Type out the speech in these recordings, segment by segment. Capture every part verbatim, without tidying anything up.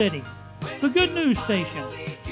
City, the Good News Station.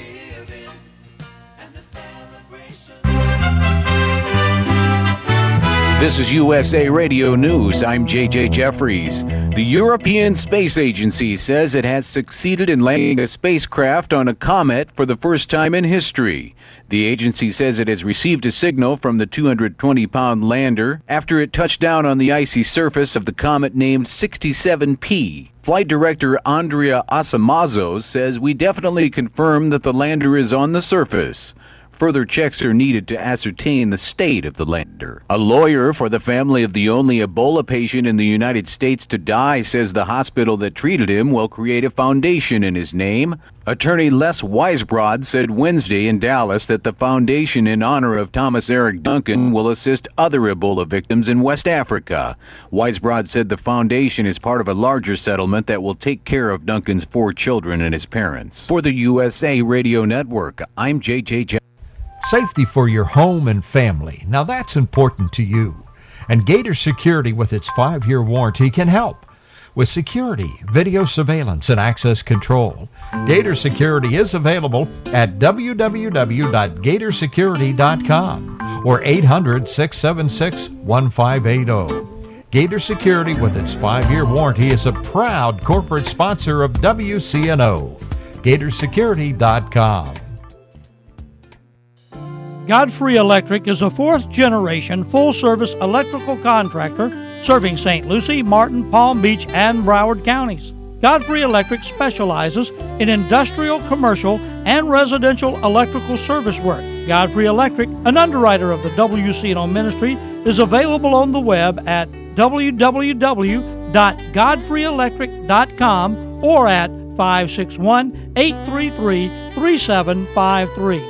This is U S A Radio News. I'm J J Jeffries. The European Space Agency says it has succeeded in landing a spacecraft on a comet for the first time in history. The agency says it has received a signal from the two hundred twenty pound lander after it touched down on the icy surface of the comet named sixty-seven P. Flight Director Andrea Asamazos says we definitely confirm that the lander is on the surface. Further checks are needed to ascertain the state of the lander. A lawyer for the family of the only Ebola patient in the United States to die says the hospital that treated him will create a foundation in his name. Attorney Les Weisbrod said Wednesday in Dallas that the foundation in honor of Thomas Eric Duncan will assist other Ebola victims in West Africa. Weisbrod said the foundation is part of a larger settlement that will take care of Duncan's four children and his parents. For the U S A Radio Network, I'm J J Jeffries. Safety for your home and family. Now that's important to you. And Gator Security with its five-year warranty can help. With security, video surveillance, and access control, Gator Security is available at w w w dot gator security dot com or eight hundred, six seven six, one five eight zero. Gator Security with its five-year warranty is a proud corporate sponsor of W C N O. gator security dot com. Godfrey Electric is a fourth-generation full-service electrical contractor serving Saint Lucie, Martin, Palm Beach, and Broward counties. Godfrey Electric specializes in industrial, commercial, and residential electrical service work. Godfrey Electric, an underwriter of the W C N O ministry, is available on the web at w w w dot godfrey electric dot com or at five six one, eight three three, three seven five three.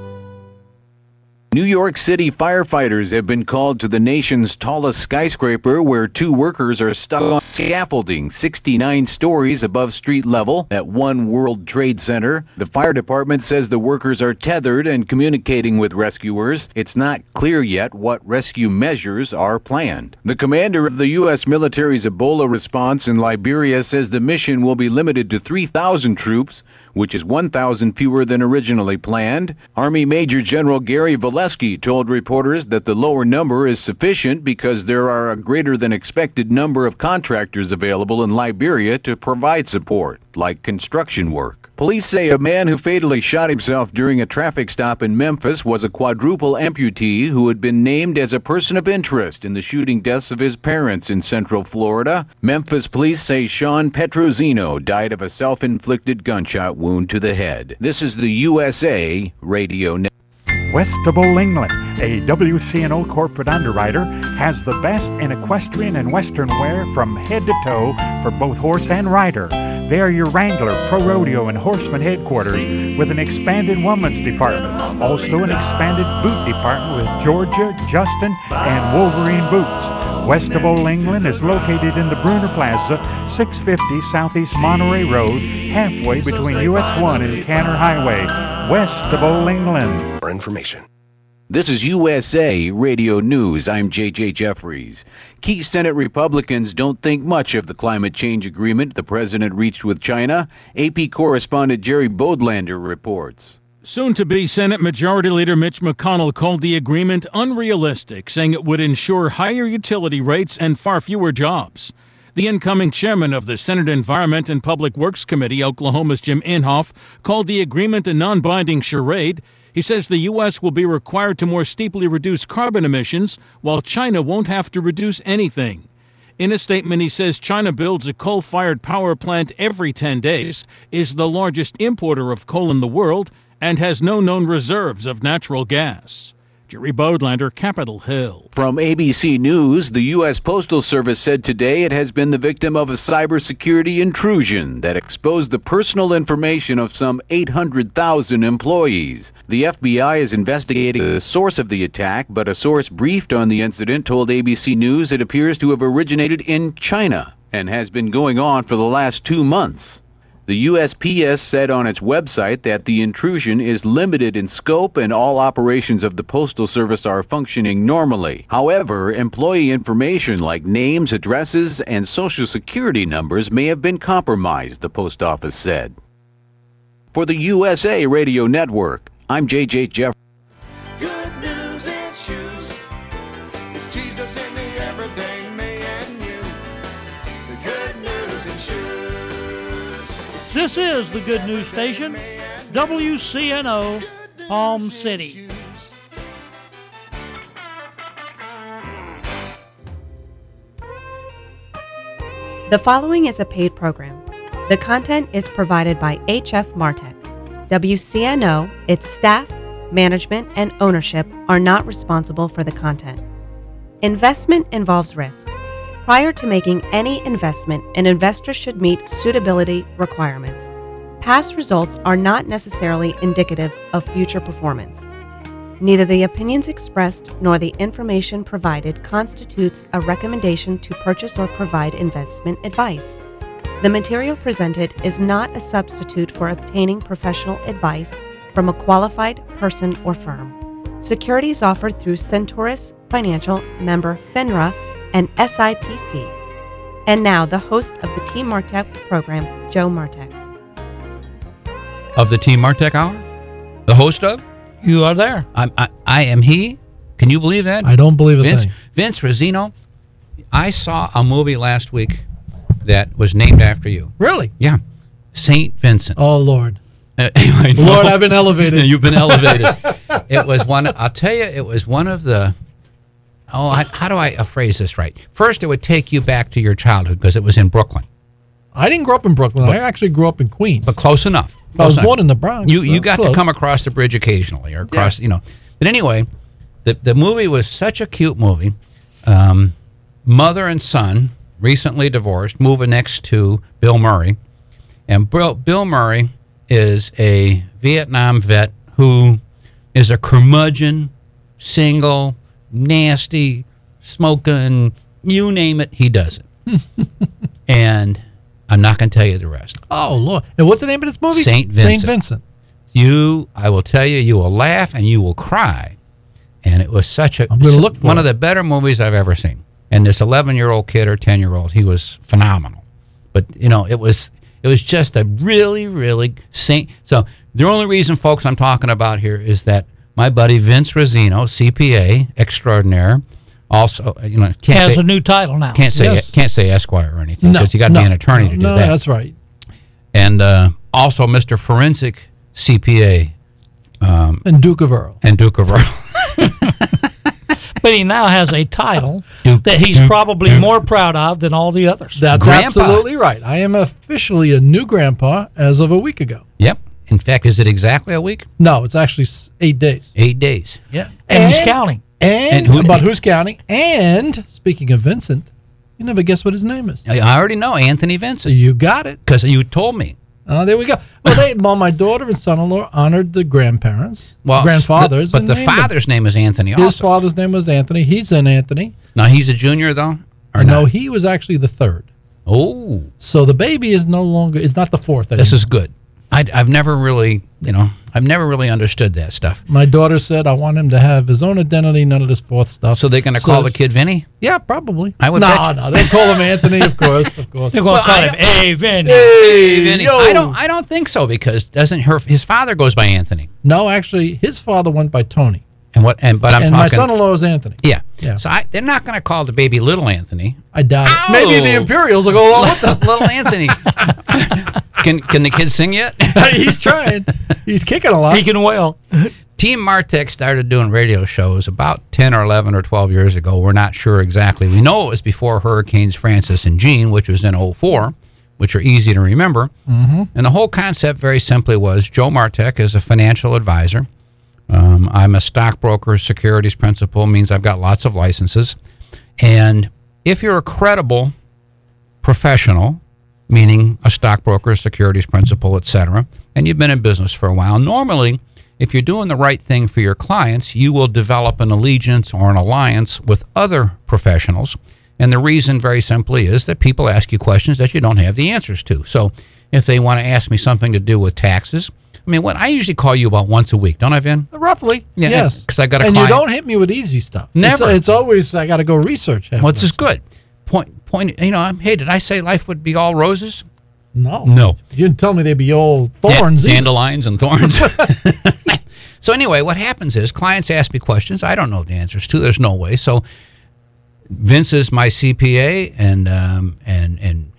New York City firefighters have been called to the nation's tallest skyscraper where two workers are stuck on scaffolding sixty-nine stories above street level at One World Trade Center. The fire department says the workers are tethered and communicating with rescuers. It's not clear yet what rescue measures are planned. The commander of the U S military's Ebola response in Liberia says the mission will be limited to three thousand troops, which is one thousand fewer than originally planned. Army Major General Gary Valesky told reporters that the lower number is sufficient because there are a greater than expected number of contractors available in Liberia to provide support, like construction work. Police say a man who fatally shot himself during a traffic stop in Memphis was a quadruple amputee who had been named as a person of interest in the shooting deaths of his parents in Central Florida. Memphis police say Sean Petrosino died of a self-inflicted gunshot wound to the head. This is the U S A Radio Network. Westable England, a W C N O corporate underwriter, has the best in equestrian and western wear from head to toe for both horse and rider. They are your Wrangler, Pro Rodeo, and Horseman headquarters with an expanded women's department. Also an expanded boot department with Georgia, Justin, and Wolverine boots. West of Old England is located in the Bruner Plaza, six fifty Southeast Monterey Road, halfway between U S one and Canner Highway, west of Old England. For information. This is U S A Radio News. I'm J J Jeffries. Key Senate Republicans don't think much of the climate change agreement the president reached with China. A P correspondent Jerry Bodlander reports. Soon-to-be Senate Majority Leader Mitch McConnell called the agreement unrealistic, saying it would ensure higher utility rates and far fewer jobs. The incoming chairman of the Senate Environment and Public Works Committee, Oklahoma's Jim Inhofe, called the agreement a non-binding charade. He says the U S will be required to more steeply reduce carbon emissions, while China won't have to reduce anything. In a statement, he says China builds a coal-fired power plant every ten days, is the largest importer of coal in the world, and has no known reserves of natural gas. Jerry Bodlander, Capitol Hill. From A B C News, the U S Postal Service said today it has been the victim of a cybersecurity intrusion that exposed the personal information of some eight hundred thousand employees. The F B I is investigating the source of the attack, but a source briefed on the incident told A B C News it appears to have originated in China and has been going on for the last two months. The U S P S said on its website that the intrusion is limited in scope and all operations of the Postal Service are functioning normally. However, employee information like names, addresses, and social security numbers may have been compromised, the post office said. For the U S A Radio Network, I'm J J Jeff. Good news in shoes. It's Jesus in the everyday me and you. The good news in shoes. It's This is the Good News Station, W C N O, Palm City. The following is a paid program. The content is provided by H F Martech. W C N O, its staff, management, and ownership are not responsible for the content. Investment involves risk. Prior to making any investment, an investor should meet suitability requirements. Past results are not necessarily indicative of future performance. Neither the opinions expressed nor the information provided constitutes a recommendation to purchase or provide investment advice. The material presented is not a substitute for obtaining professional advice from a qualified person or firm. Securities offered through Centaurus Financial, member FINRA, and S I P C. And now, the host of the Team Martech program, Joe Martech. Of the Team Martech Hour? The host of? You are there. I'm, I, I am he. Can you believe that? I don't believe a Vince, thing. Vince Razzino, I saw a movie last week that was named after you. Really? Yeah. Saint Vincent. Oh, Lord. Uh, I know. Lord, I've been elevated. You've been elevated. It was one, I'll tell you, it was one of the, oh, I, how do I phrase this right? First, it would take you back to your childhood because it was in Brooklyn, I didn't grow up in Brooklyn. But- I actually grew up in Queens. but close enough. I Close was enough. born in the Bronx. You so you it's got close. to come across the bridge occasionally, or across, you know. But anyway, the the movie was such a cute movie. Um, mother and son, recently divorced, moving next to Bill Murray, and Bill, Bill Murray is a Vietnam vet who is a curmudgeon, single, nasty, smoking, you name it, he does it. And I'm not going to tell you the rest. Oh, Lord. And what's the name of this movie? Saint Vincent. Saint Vincent. You, I will tell you, you will laugh and you will cry. And it was such a I'm gonna look for one it. of the better movies I've ever seen. And this eleven-year-old kid or ten-year-old, he was phenomenal. But you know, it was it was just a really, really saint. So the only reason, folks, I'm talking about here is that my buddy Vince Razzino, C P A extraordinaire, also you know can't Has say, a new title now. can't say Yes. can't say Esquire or anything No, because you got to no, be an attorney no, to do no, that. that's right. And uh, also Mister Forensic C P A And Duke of Earl. and Duke of Earl. But he now has a title Duke, that he's Duke, probably Duke. more proud of than all the others. That's Grandpa. absolutely right. I am officially a new grandpa as of a week ago. Yep. In fact, is it exactly a week? No, it's actually s- eight days. Eight days. Yeah. and he's And- counting. And, And who- about who's counting. And speaking of Vincent, you never guess what his name is. I I already know Anthony Vincent You got it. because you told me. Oh, there we go. Well, they, well, my daughter and son-in-law honored the grandparents, Well, grandfathers, but and the named them. father's name is Anthony. His Also, father's name was Anthony. He's an Anthony. now he's a junior though, or No, not? he was actually the third. Oh, So the baby is no longer is not the fourth anymore. this is good. I, I've never really, you know, I've never really understood that stuff. My daughter said, "I want him to have his own identity, none of this fourth stuff." So they're going to So- call the kid Vinny? Yeah, probably. I would No, bet you- no, they call him Anthony, of course, of course. They're going Well, to call I him A. Vinny. Hey, Vinny. yo. I don't. I don't think so because doesn't her his father goes by Anthony No, actually, his father went by Tony, and what and but I'm and my talking. son-in-law is Anthony. yeah. Yeah. So I, they're not going to call the baby Little Anthony. I doubt it. Ow! Maybe the Imperials will go along with them. Little Anthony. can can the kid sing yet? He's trying. He's kicking a lot. He can well. Team Martech started doing radio shows about ten or eleven or twelve years ago. We're not sure exactly. We know it was before Hurricanes Francis and Jean, which was in oh four, which are easy to remember. Mm-hmm. And the whole concept very simply was Joe Martech is a financial advisor. Um, I'm a stockbroker, securities principal, means I've got lots of licenses. And if you're a credible professional, meaning a stockbroker, securities principal, et cetera, and you've been in business for a while, normally, if you're doing the right thing for your clients, you will develop an allegiance or an alliance with other professionals. And the reason, very simply, is that people ask you questions that you don't have the answers to. So if they want to ask me something to do with taxes, I mean, what I usually call you about once a week, don't I, Vin? Roughly, Yeah, yes. 'cause I got a and client- you don't hit me with easy stuff. Never. It's, it's always I got to go research. half Well, of this that is stuff. good. Point, point. You know, I'm, hey, did I say life would be all roses? No. No. You didn't tell me they'd be all Da- thorns. either. dandelions and thorns. So anyway, what happens is clients ask me questions I don't know the answers to. There's no way. So Vince is my C P A, and um, and and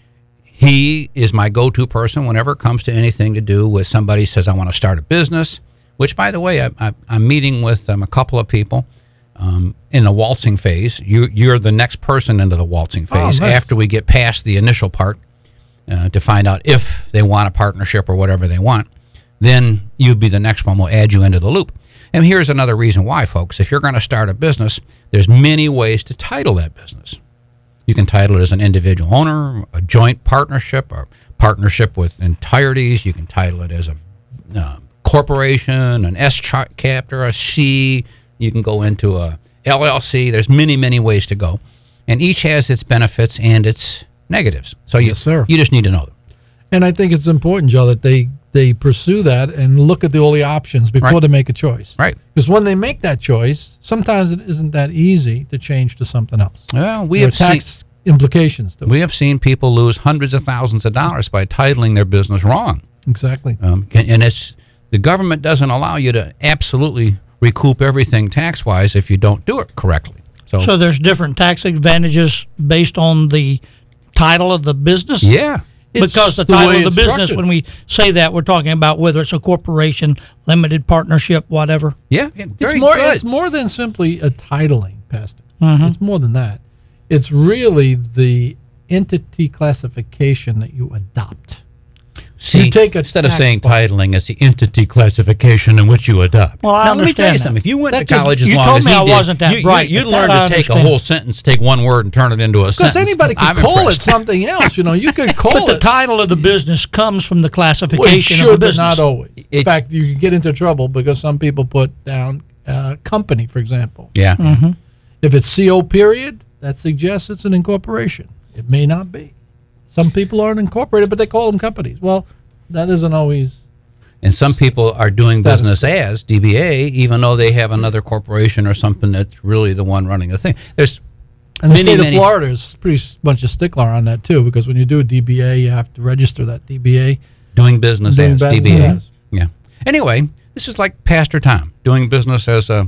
he is my go-to person whenever it comes to anything to do with somebody says, I want to start a business, which, by the way, I, I, I'm meeting with um, a couple of people um, in the waltzing phase. You, you're the next person into the waltzing phase Oh, nice. after we get past the initial part uh, to find out if they want a partnership or whatever they want. Then you'd be the next one. We'll add you into the loop. And here's another reason why, folks. If you're going to start a business, there's many ways to title that business. You can title it as an individual owner, a joint partnership, or partnership with entireties. You can title it as a uh, corporation, an S chapter, a C. You can go into a L L C. There's many, many ways to go. And each has its benefits and its negatives. So you, Yes, sir. you just need to know them. And I think it's important, Joe, that they, they pursue that and look at the, all the options before Right. they make a choice. Right. Because when they make that choice, sometimes it isn't that easy to change to something else. Well, we There are have seen, tax implications to it. we have seen people lose hundreds of thousands of dollars by titling their business wrong. Exactly. Um, can, and it's the government doesn't allow you to absolutely recoup everything tax-wise if you don't do it correctly. So, So there's different tax advantages based on the title of the business? yeah. Because the It's the title way of the it's business, structured. when we say that, we're talking about whether it's a corporation, limited partnership, whatever. Yeah. yeah, very It's more. good. It's more than simply a titling, Pastor. Mhm. It's more than that. It's really the entity classification that you adopt. See, you take a instead of tax saying policy. titling, it's the entity classification in which you adopt. Well, I now, let me tell you understand that. something. If you went That to just- college as you long told as me he I did, wasn't that you, bright, You, but would that learn I to take a understand. whole sentence, take one word, and turn it into a Because sentence. anybody can I'm call impressed. it something else. You know, you could call But the it. title of the business comes from the Well, it classification should, of the but business. not always. In It- fact, you can get into trouble because some people put down uh, company, for example. Yeah. Mm-hmm. If it's C O period, that suggests it's an incorporation. It may not be. Some people aren't incorporated, but they call them companies. Well, that isn't always. And some people are doing Status business as D B A, even though they have another corporation or something that's really the one running the thing. There's And the many, state many- of Florida is pretty s- bunch of stickler on that too, because when you do a D B A, you have to register that D B A. doing business Doing as business D B A. as. Yeah. Anyway, this is like Pastor Tom doing business as a.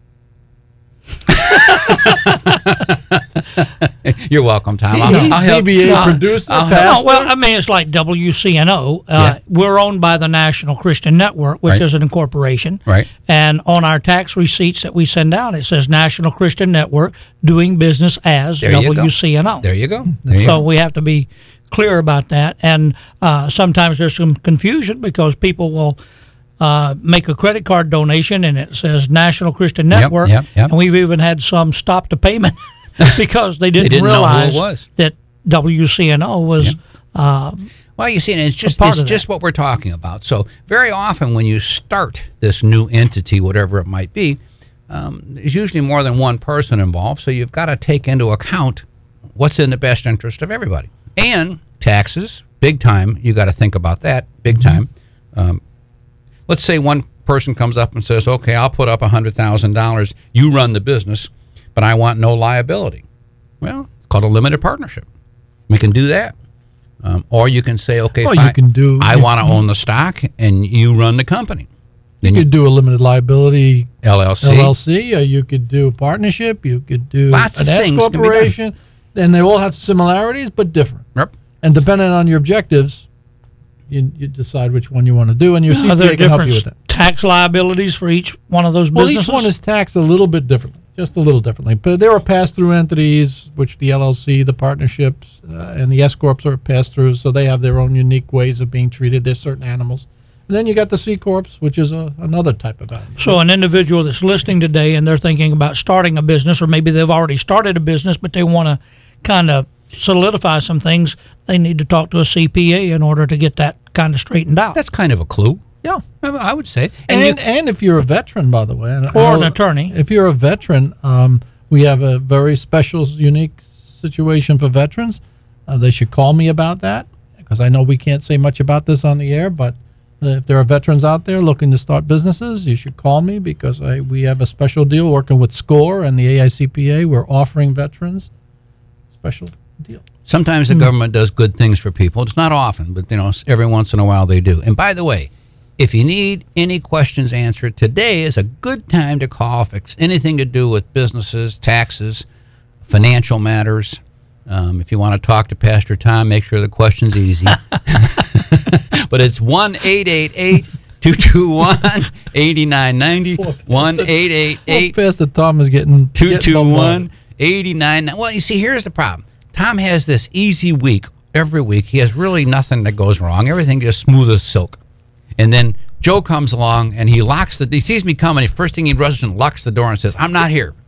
You're welcome, Tom. I'll, He's I'll help. D B A I'll- producer, I'll help. No, pastor. well, I mean, it's like W C N O. Uh, Yeah. We're owned by the National Christian Network, which Right. is an incorporation. Right. And on our tax receipts that we send out, it says National Christian Network doing business as There you go. W C N O. There you go. There you So go. we have to be clear about that. And uh, sometimes there's some confusion because people will uh, make a credit card donation and it says National Christian Yep, Network. yep, yep. And we've even had some stop the payment because they didn't, didn't know who it realize was. that W C N O was. Uh, Well, you see, and it's just part it's of that. just what we're talking about. So very often when you start this new entity, whatever it might be, um, there's usually more than one person involved. So you've got to take into account what's in the best interest of everybody. And taxes, big time. You got to think about that, big time. Um, let's say one person comes up and says, "Okay, I'll put up a hundred thousand dollars. You run the business, but I want no liability." Well, it's called a limited partnership. We can do that. Um, or you can say, okay, Well, fine, you can do- I you- want to own the stock, and you run the company. You Then could do a limited liability L L C. L L C, or you could do a partnership. You could do Lots an of S things can be done. corporation, and they all have similarities but different. Yep. And depending on your objectives, you, you decide which one you want to do, and your Are there C P A can help you different with that. tax liabilities for each one of those Well, businesses? each one is taxed a little bit differently, just a little differently. But there are pass-through entities, which the L L C, the partnerships, uh, and the S corps are pass-throughs, so they have their own unique ways of being treated. There's certain animals. And then you got the C corps, which is a, another type of animal. So an individual that's listening today and they're thinking about starting a business, or maybe they've already started a business, but they want to kind of solidify some things, they need to talk to a C P A in order to get that kind of straightened out. That's kind of a clue. Yeah. I I would say. And you- and, and if you're a veteran, by the way, and Or an I'll- attorney. If you're a veteran, um, we have a very special, unique situation for veterans. Uh, they should call me about that because I know we can't say much about this on the air. But uh, if there are veterans out there looking to start businesses, you should call me because I, we have a special deal working with SCORE and the A I C P A. We're offering veterans special deal. Sometimes the government does good things for people. It's not often, but you know, every once in a while they do. And by the way, if you need any questions answered, today is a good time to call if it's anything to do with businesses, taxes, financial matters. Um, if you want to talk to Pastor Tom, make sure the question's easy. But it's one eight eight eight, two two one, eight nine nine zero, one eight eight eight, Pastor Tom is getting two two one, eight nine nine zero. Well, you see, here's the problem. Tom has this easy week every week. He has really nothing that goes wrong. Everything just smooth as silk. And then Joe comes along and he locks the. He sees me coming. The first thing he rushes and locks the door and says, "I'm not here."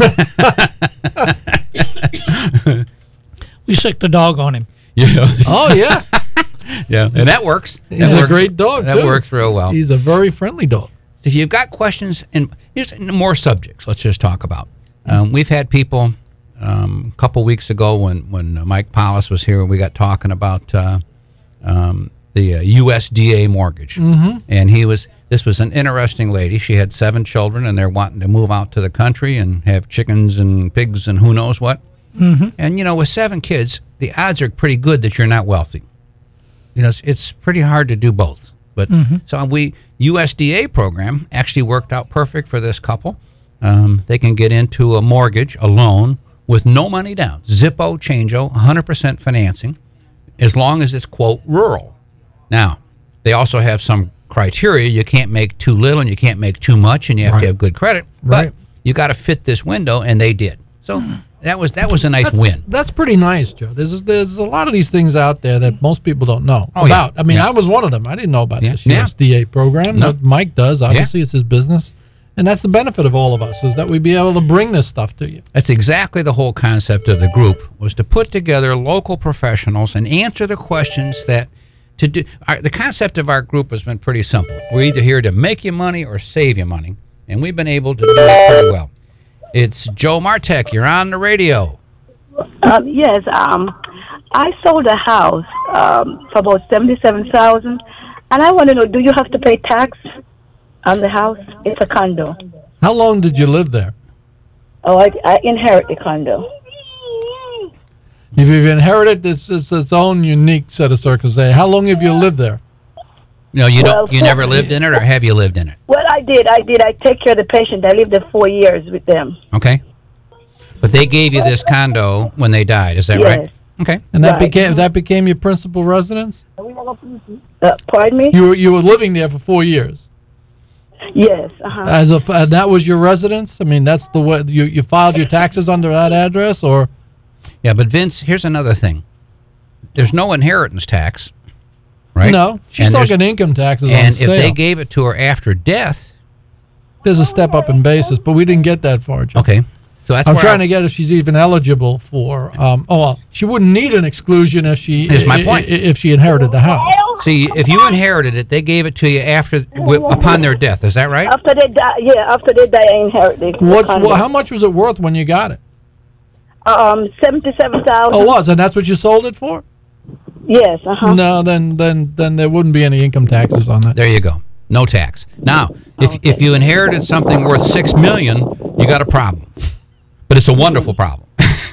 We sick the dog on him. Yeah. Oh yeah, Yeah, and that works. he's That a works. great dog. That too. works real well. He's a very friendly dog. If you've got questions, and here's more subjects, let's just talk about. Um, we've had people um, a couple weeks ago when when uh, Mike Paulus was here. We got talking about uh, um, the uh, U S D A mortgage, mm-hmm. and he was. This was an interesting lady. She had seven children, and they're wanting to move out to the country and have chickens and pigs and who knows what. Mm-hmm. And you know, with seven kids, the odds are pretty good that you're not wealthy. You know, it's, it's pretty hard to do both. But mm-hmm. so we U S D A program actually worked out perfect for this couple. Um, they can get into a mortgage, a loan with no money down, Zippo, Changeo, one hundred percent financing, as long as it's quote rural. Now, they also have some criteria. You can't make too little and you can't make too much, and you have Right. to have good credit. Right. But you got to fit this window, and they did. So that was that was a nice That's, win. That's pretty nice, Joe. There's there's a lot of these things out there that most people don't know Oh, yeah. about. I mean, Yeah. I was one of them. I didn't know about Yeah. this Yeah. U S D A program. No. But Mike does. Obviously, it's his business, and that's the benefit of all of us is that we be able to bring this stuff to you. That's exactly the whole concept of the group, was to put together local professionals and answer the questions that to do. Our, the concept of our group has been pretty simple. We're either here to make you money or save you money, and we've been able to do that pretty well. It's Joe Martek. You're on the radio. Um, yes, um, I sold a house um, for about seventy-seven thousand, and I want to know: do you have to pay tax on the house? It's a condo. How long did you live there? Oh, I, I inherit the condo. If you've inherited this, it's its own unique set of circumstances. How long have you lived there? No, you Well, don't. You never lived in it, or have you lived in it? Well, I did. I did. I take care of the patient. I lived there four years with them. Okay. But they gave you this condo when they died. Is that Yes. right? Okay. And that Right. became that became your principal residence. Uh, pardon me? You were you were living there for four years. Yes. Uh-huh. As a and that was your residence. I mean, that's the way you you filed your taxes under that address, or Yeah, but Vince, here's another thing. There's no inheritance tax, right? no? She's And there's- talking income taxes on And if sale. they gave it to her after death, There's a step up in basis, but we didn't get that far, Joe. okay. So that's I'm where trying I- to get if she's even eligible for. Um, oh, well, she wouldn't need an exclusion if she. Here's my i- point. i- If she inherited the house. See, if you inherited it, they gave it to you after wi- upon their death. Is that right? After they die, yeah, after they die, I inherit the, the What? condo. Well, how much was it worth when you got it? Um, seventy-seven thousand. Oh, it was, and that's what you sold it for? Yes. Uh huh. No, then then then there wouldn't be any income taxes on that. There you go. No tax. Now, if if you inherited something worth six million, you got a problem. But it's a wonderful problem.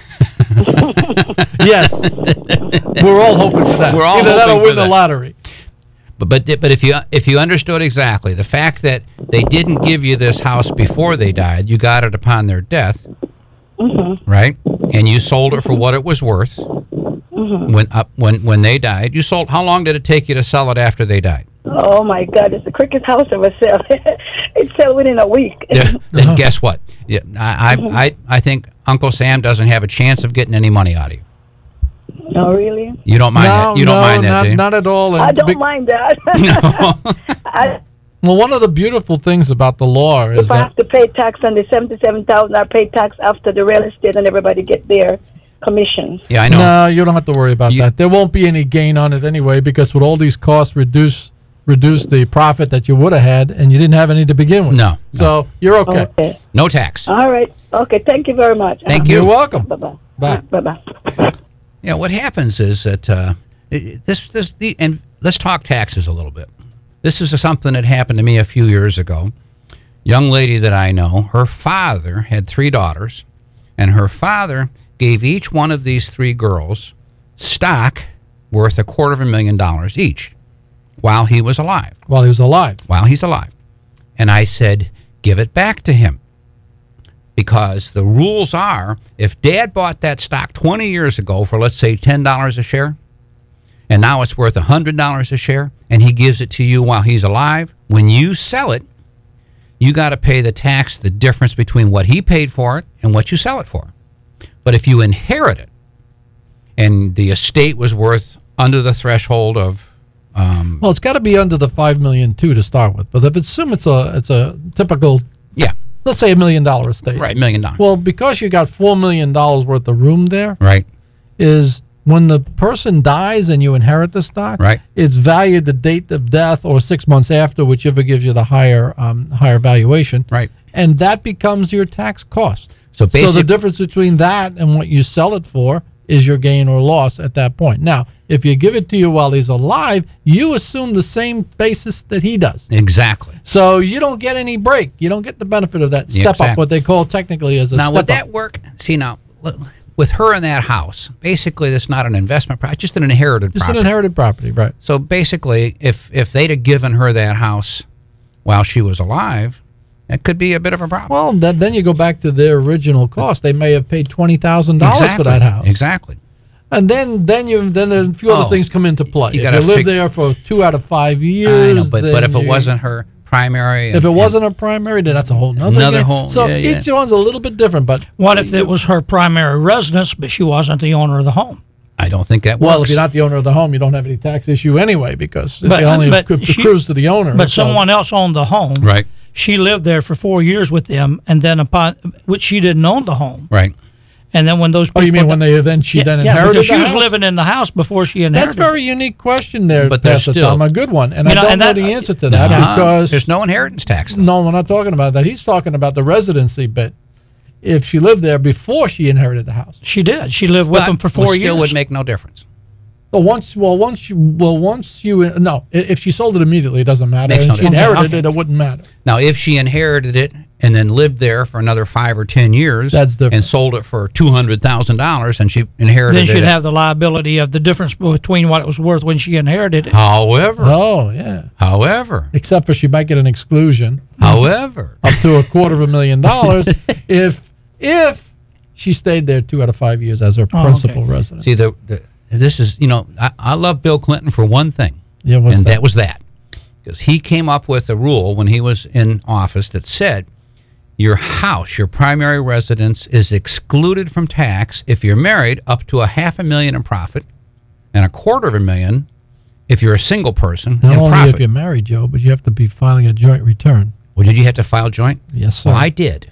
Yes, we're all hoping for that. We're all Either that hoping or for win the that. lottery. But but but if you if you understood exactly the fact that they didn't give you this house before they died, you got it upon their death, Mm-hmm. right? And you sold it for what it was worth Mm-hmm. when up when when they died. You sold. How long did it take you to sell it after they died? Oh my God! It's the quickest house ever sell. It sold within a week. Yeah, then guess what? Yeah, I, I I I think Uncle Sam doesn't have a chance of getting any money out of you. Oh, really? You don't mind no, that? You don't no, mind that, not, do you? not at all. And I don't big- mind that. No. I, Well, one of the beautiful things about the law is if I that have to pay tax on the seventy-seven thousand, I pay tax after the real estate and everybody get their commissions. Yeah, I know. no, you don't have to worry about You- that. There won't be any gain on it anyway because with all these costs, reduce reduce the profit that you would have had, and you didn't have any to begin with. No, so you're okay. Okay. No tax. All right. Okay. Thank you very much. Thank You're you. welcome. Bye bye. Bye. Bye bye. Yeah, what happens is that uh, it- this this the and let's talk taxes a little bit. This is something that happened to me a few years ago. Young lady that I know, her father had three daughters, and her father gave each one of these three girls stock worth a quarter of a million dollars each while he was alive. While he was alive. While he's alive. And I said, give it back to him. Because the rules are, if Dad bought that stock twenty years ago for, let's say, ten dollars a share, and now it's worth one hundred dollars a share, and he gives it to you while he's alive, when you sell it, you got to pay the tax, the difference between what he paid for it and what you sell it for. But if you inherit it, and the estate was worth under the threshold of... Um, well, it's got to be under the five million dollars too to start with. But if it's assume it's a it's a typical... Yeah. Let's say a million dollar estate. Right, million dollars. Well, because you got four million dollars worth of room there, right, is when the person dies and you inherit the stock, right, it's valued the date of death or six months after, whichever gives you the higher um, higher valuation. Right. And that becomes your tax cost. So, so the difference between that and what you sell it for is your gain or loss at that point. Now, if you give it to you while he's alive, you assume the same basis that he does. Exactly. So you don't get any break. You don't get the benefit of that Yeah, step exactly. up, what they call technically as a now, step would that up. work? See, now, with her in that house, basically, that's not an investment property, just an inherited Just property. an inherited property, right. So basically, if if they'd have given her that house while she was alive, it could be a bit of a problem. Well, then, then you go back to their original cost. They may have paid twenty thousand dollars Exactly. for that house. Exactly. And then then you then a few other Oh, things come into play. you If gotta you live fig- there for two out of five years, I know, but, then but if it you- wasn't her primary... if and- it wasn't a primary, then that's a whole nother Another game. whole- So yeah, yeah. each one's a little bit different. But What if it was her primary residence, but she wasn't the owner of the home? I don't think that works. well, if you're not the owner of the home, you don't have any tax issue anyway because But- it only but accru- she- accrues to the owner. But So- someone else owned the home. Right. She lived there for four years with them, and then upon which she didn't own the home. Right. And then when those Oh, people you mean when they then she yeah, then yeah, inherited because she the was house? living in the house before she inherited. That's a very unique question there, But there's Pastor still- Tom. A good one, and You I know, don't and know that- the answer to that Uh-huh. because There's no inheritance tax. though. no, we're not talking about that. He's talking about the residency bit. If she lived there before she inherited the house, She did. She lived with But them for it four still years. would make no difference. well, once, well, once you, well, once you, no, i- if she sold it immediately, it doesn't matter. Makes And no if she difference. inherited Okay. it, it wouldn't matter. Now, if she inherited it and then lived there for another five or ten years, That's different. and sold it for two hundred thousand dollars, and she inherited then it. she'd have the liability of the difference between what it was worth when she inherited it. However, Oh, yeah. however, Except for she might get an exclusion however, up to a quarter of a million dollars if if she stayed there two out of five years as her Oh, principal okay. residence. see the, the this is you know I, I love Bill Clinton for one thing, Yeah, what's and that? that was that because he came up with a rule when he was in office that said your house, your primary residence, is excluded from tax if you're married up to a half a million in profit, and a quarter of a million if you're a single person Not in only profit. if you're married, Joe, but you have to be filing a joint return. Well, did you have to file joint? Yes, sir. Well, I did.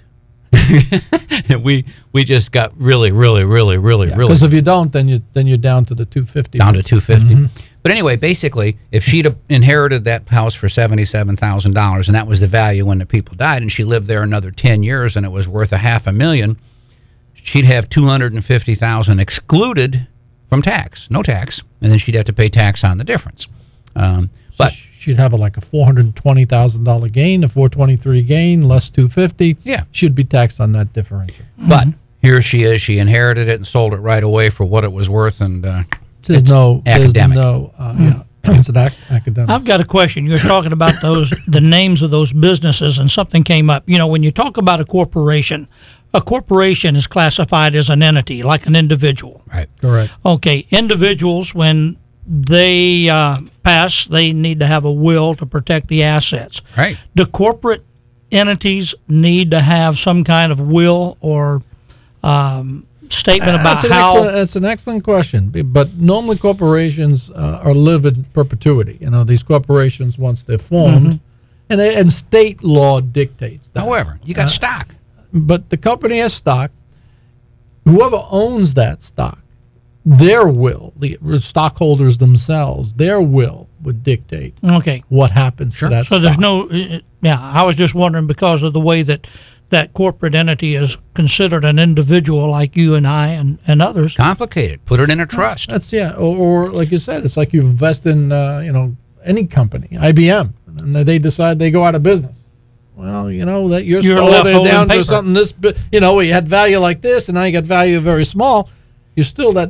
we we just got really, really, really, really, really Because if you don't, then you then you're down to the two fifty. down to two fifty. But anyway, basically, if she'd have inherited that house for seventy-seven thousand dollars, and that was the value when the people died, and she lived there another ten years, and it was worth a half a million, she'd have two hundred and fifty thousand excluded from tax, no tax, and then she'd have to pay tax on the difference. Um, but she'd have a, like a four hundred twenty thousand dollar gain, a four twenty three gain, less two fifty. Yeah. she'd be taxed on that differential. but here she is. She inherited it and sold it right away for what it was worth, and uh, There's it's no academic. There's no, uh, yeah, it's an ac- academic. I've got a question. You were talking about those the names of those businesses, and something came up. You know, when you talk about a corporation, a corporation is classified as an entity, like an individual. Right. Correct. Okay, individuals, when they uh, pass, they need to have a will to protect the assets. Right. Do corporate entities need to have some kind of will or um, statement about that's an how? excellent, that's an excellent question. B- But normally corporations uh, are live in perpetuity. You know, these corporations once they're formed, Mm-hmm. and they, and state law dictates that. However, you got Uh, stock. But the company has stock. Whoever owns that stock, their will, the stockholders themselves, their will would dictate Okay. what happens to that So stock. there's no, uh, yeah, I was just wondering because of the way that that corporate entity is considered an individual like you and I and, and others. Complicated. Put it in a trust. That's yeah, or, or like you said, it's like you invest in uh, you know any company, I B M, and they decide they go out of business. Well, you know that you're, You're still left there holding down paper. to something this, bi- you know, where you had value like this, and now you got value very small. You're still that that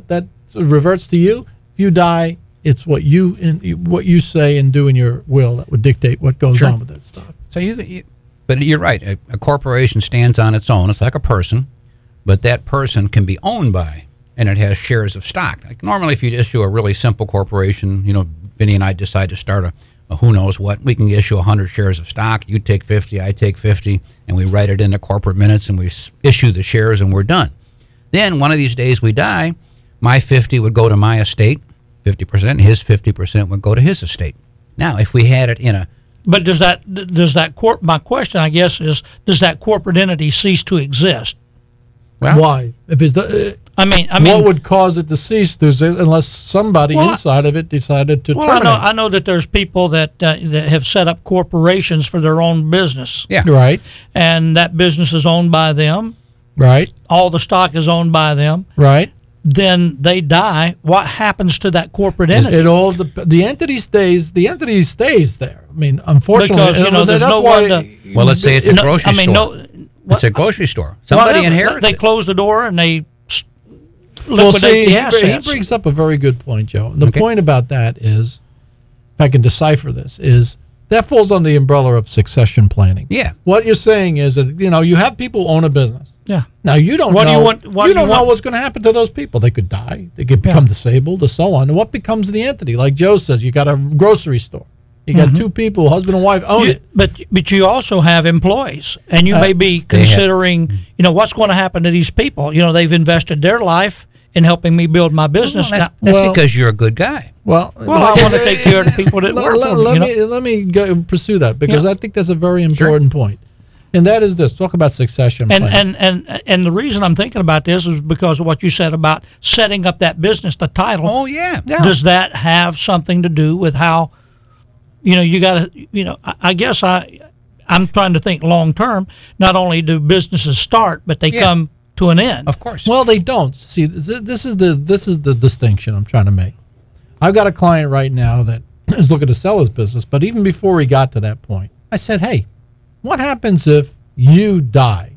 so it reverts to you. If you die, it's what you in, what you say and do in your will that would dictate what goes Sure. on with that stock. So you, you but you're right. A, a corporation stands on its own. It's like a person, but that person can be owned by, and it has shares of stock. Like normally, if you issue a really simple corporation, you know, Vinny and I decide to start a, a who knows what, we can issue one hundred shares of stock. You take fifty, I take fifty, and we write it in the corporate minutes, and we s- issue the shares, and we're done. Then one of these days we die, my fifty would go to my estate, fifty percent, his fifty percent would go to his estate. Now, if we had it in a But does that does that corp? My question, I guess, is does that corporate entity cease to exist? well, Why? If it's uh, I mean, I mean, what would cause it to cease? There's, unless somebody Well, I- inside of it decided to well, I terminate. know I know that there's people that uh, that have set up corporations for their own business, yeah, Right, and that business is owned by them. right, All the stock is owned by them. right. Then they die. What happens to that corporate entity? It all dep- the entity stays. The entity stays there. I mean, unfortunately, Because, you know, there's that's no why- one to- well, let's say it's a No, grocery I mean, store. no. It's a grocery store. Somebody whatever. inherits They it. close the door and they s- Well, liquidate see, the he, br- he assets. brings up a very good point, Joe. The Okay. point about that is, if I can decipher this, is that falls under the umbrella of succession planning. Yeah. What you're saying is that you know you have people own a business. Yeah. Now you don't What do know. you want- what you do you don't know want- what's going to happen to those people. They could die. They could become disabled, or so on. And what becomes of the entity? Like Joe says, you got a grocery store. You got two people, husband and wife, own You- it. but but you also have employees, and you Uh, may be They have- considering, you know, what's going to happen to these people. You know, they've invested their life in helping me build my Well, business. that's Now- that's Well- because you're a good guy. Well, Well, I want to take care of the people that let, work let- for me. let you know? me let me go pursue that because Yeah. I think that's a very important point. And that is this: talk about succession And, planning. and and and the reason I'm thinking about this is because of what you said about setting up that business, the title. Oh yeah. Does that have something to do with how, you know, you got to, you know, I, I guess I, I'm trying to think long term. Not only do businesses start, but they Yeah. come to an end. Of course. Well, they don't. See, th- this is the this is the distinction I'm trying to make. I've got a client right now that is looking to sell his business, but even before he got to that point, I said, "Hey, what happens if you die?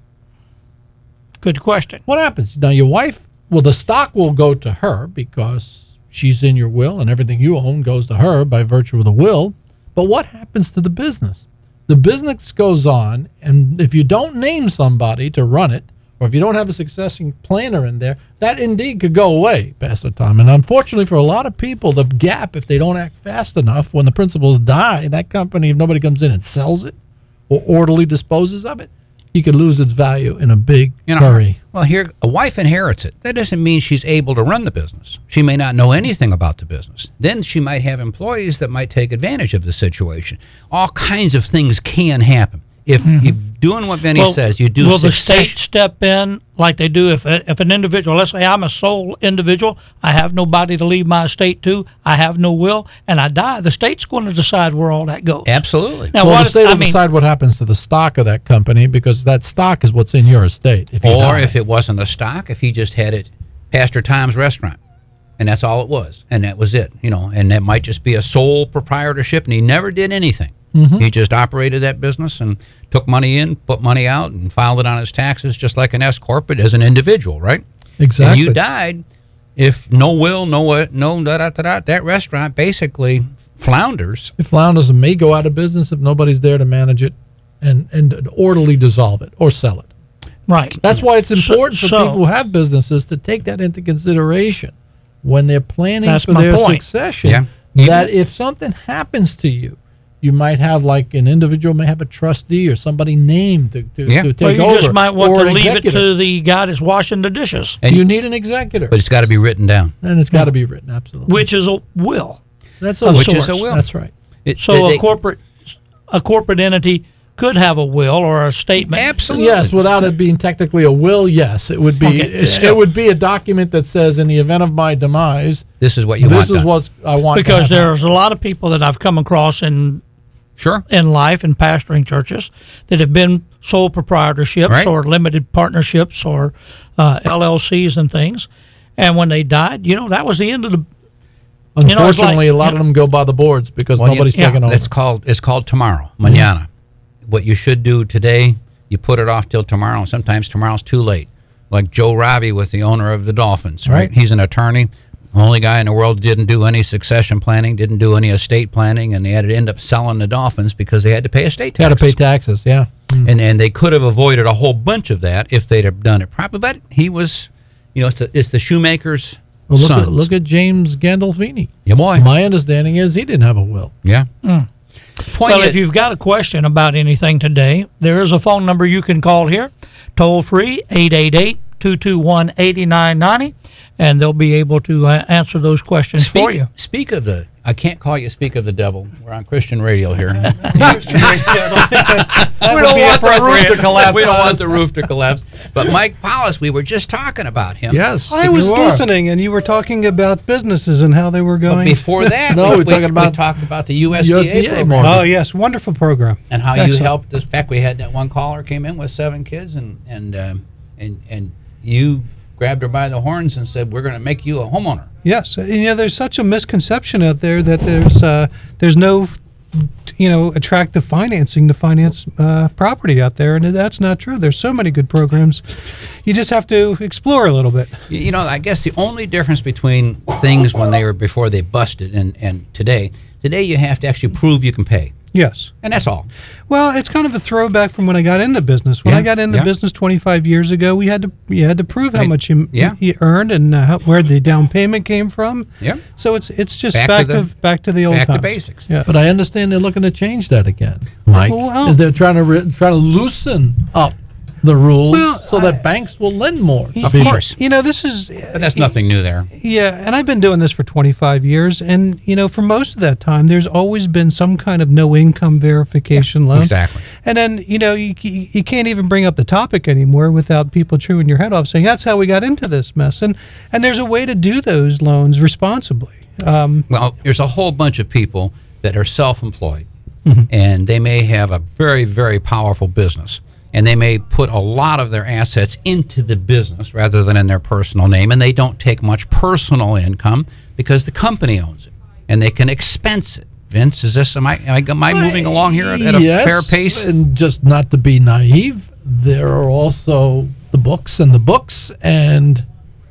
Good question. What happens? Now, your wife, well, the stock will go to her because she's in your will and everything you own goes to her by virtue of the will. But what happens to the business? The business goes on, and if you don't name somebody to run it, or if you don't have a succession planner in there, that indeed could go away, Pastor Tom. And unfortunately for a lot of people, the gap, if they don't act fast enough, when the principals die, that company, if nobody comes in and sells it or orderly disposes of it, you could lose its value in a big You know, hurry. well, here a wife inherits it. That doesn't mean she's able to run the business. She may not know anything about the business. Then she might have employees that might take advantage of the situation. All kinds of things can happen. If Mm-hmm. you're doing what Vinny says, you do Will the succession- state step in like they do if if an individual? Let's say I'm a sole individual. I have nobody to leave my estate to. I have no will, and I die. The state's going to decide where all that goes. Absolutely. Now, Well, what the if- state I will mean, decide what happens to the stock of that company because that stock is what's in your estate. If you Or die. if it wasn't a stock, if he just had it, Pastor Tom's restaurant, and that's all it was, and that was it, you know, and that might just be a sole proprietorship, and he never did anything. Mm-hmm. He just operated that business and took money in, put money out, and filed it on his taxes just like an S corporate as an individual, right? Exactly. And you died, if no will, no uh, no da da da da, that restaurant basically flounders. It flounders and may go out of business if nobody's there to manage it and, and orderly dissolve it or sell it. right. That's why it's So- important for so- people who have businesses to take that into consideration when they're planning That's for my their point. succession. Yeah. That if something happens to you, you might have like an individual may have a trustee or somebody named to, to, Yeah. to Well, take you over. just might want or to an leave it executor. to the guy that's washing the dishes, And you need an executor. But it's got to be written down. and it's got to be written, absolutely. which is a will. That's a of will. Which is a sorts. will. That's right. It- So they- a corporate a corporate entity could have a will or a statement. Absolutely. Yes, without it being technically a will, yes, it would be. Okay. It, Still. it would be a document that says, in the event of my demise, This is what you this want is done. what I want. to Because have happen. there's a lot of people that I've come across in Sure. in life and pastoring churches that have been sole proprietorships Right. or limited partnerships or uh, L L Cs and things, and when they died, you know, that was the end of the. you know, it's Unfortunately, like- a lot of them go by the boards because Well, nobody's yeah, taking over. It's called it's called tomorrow, mañana. What you should do today, you put it off till tomorrow. And sometimes tomorrow's too late. Like Joe Robbie with the owner of the Dolphins, right? Right. He's an attorney. Only guy in the world didn't do any succession planning, didn't do any estate planning, and they had to end up selling the Dolphins because they had to pay estate Got taxes. to pay taxes, yeah. And and they could have avoided a whole bunch of that if they'd have done it properly. But he was, you know, it's the, it's the shoemaker's Well, look, sons. at, look at James Gandolfini. Yeah, boy. My understanding is he didn't have a will. Yeah. Mm. Point Well, is- if you've got a question about anything today, there is a phone number you can call here, toll free, eight eight eight, two two one, eight nine nine zero, and they'll be able to uh, answer those questions speak, for you. Speak of the, I can't call you speak of the devil. We're on Christian radio here. We don't want the roof to collapse. We don't on want us. the roof to collapse. But Mike Paulus, we were just talking about him. Yes. I you was are. listening, and you were talking about businesses and how they were But going. before that, No, we, we're we, talking about we talked about the U S D A, U S D A program mortgage. Oh yes, wonderful program. and how you Excellent. helped us. In fact, we had that one caller came in with seven kids, and and um, and and you grabbed her by the horns and said, "We're going to make you a homeowner." Yes, and, you know, there's such a misconception out there that there's uh, there's no, you know, attractive financing to finance uh, property out there, and that's not true. There's so many good programs. You just have to explore a little bit. You, you know, I guess the only difference between things when they were before they busted and and today, today you have to actually prove you can pay, Yes. and that's all. Well, it's kind of a throwback from when I got into business. When Yeah, I got into yeah. business twenty-five years ago, we had to you had to prove how Right. much you, Yeah. you earned and uh, how, where the down payment came from. Yeah. So it's it's just Back back, to to, the- back to the old back to times. basics. Yeah. But I understand they're looking to change that again, Mike. Well, is they're trying to re- trying to loosen up the rules Well, so that banks will lend more. to Of people. course. You know, this is But that's nothing new there. Yeah, and I've been doing this for twenty-five years, and you know, for most of that time, there's always been some kind of no income verification loan. Exactly. And then you know, you you you can't even bring up the topic anymore without people chewing your head off, saying that's how we got into this mess. And and there's a way to do those loans responsibly. Um, Well, there's a whole bunch of people that are self-employed, Mm-hmm. and they may have a very, very powerful business, and they may put a lot of their assets into the business rather than in their personal name, and they don't take much personal income because the company owns it, and they can expense it. Vince, is this am I am I, am I moving along here at, at a Yes, fair pace? And just not to be naive, there are also the books and the books, and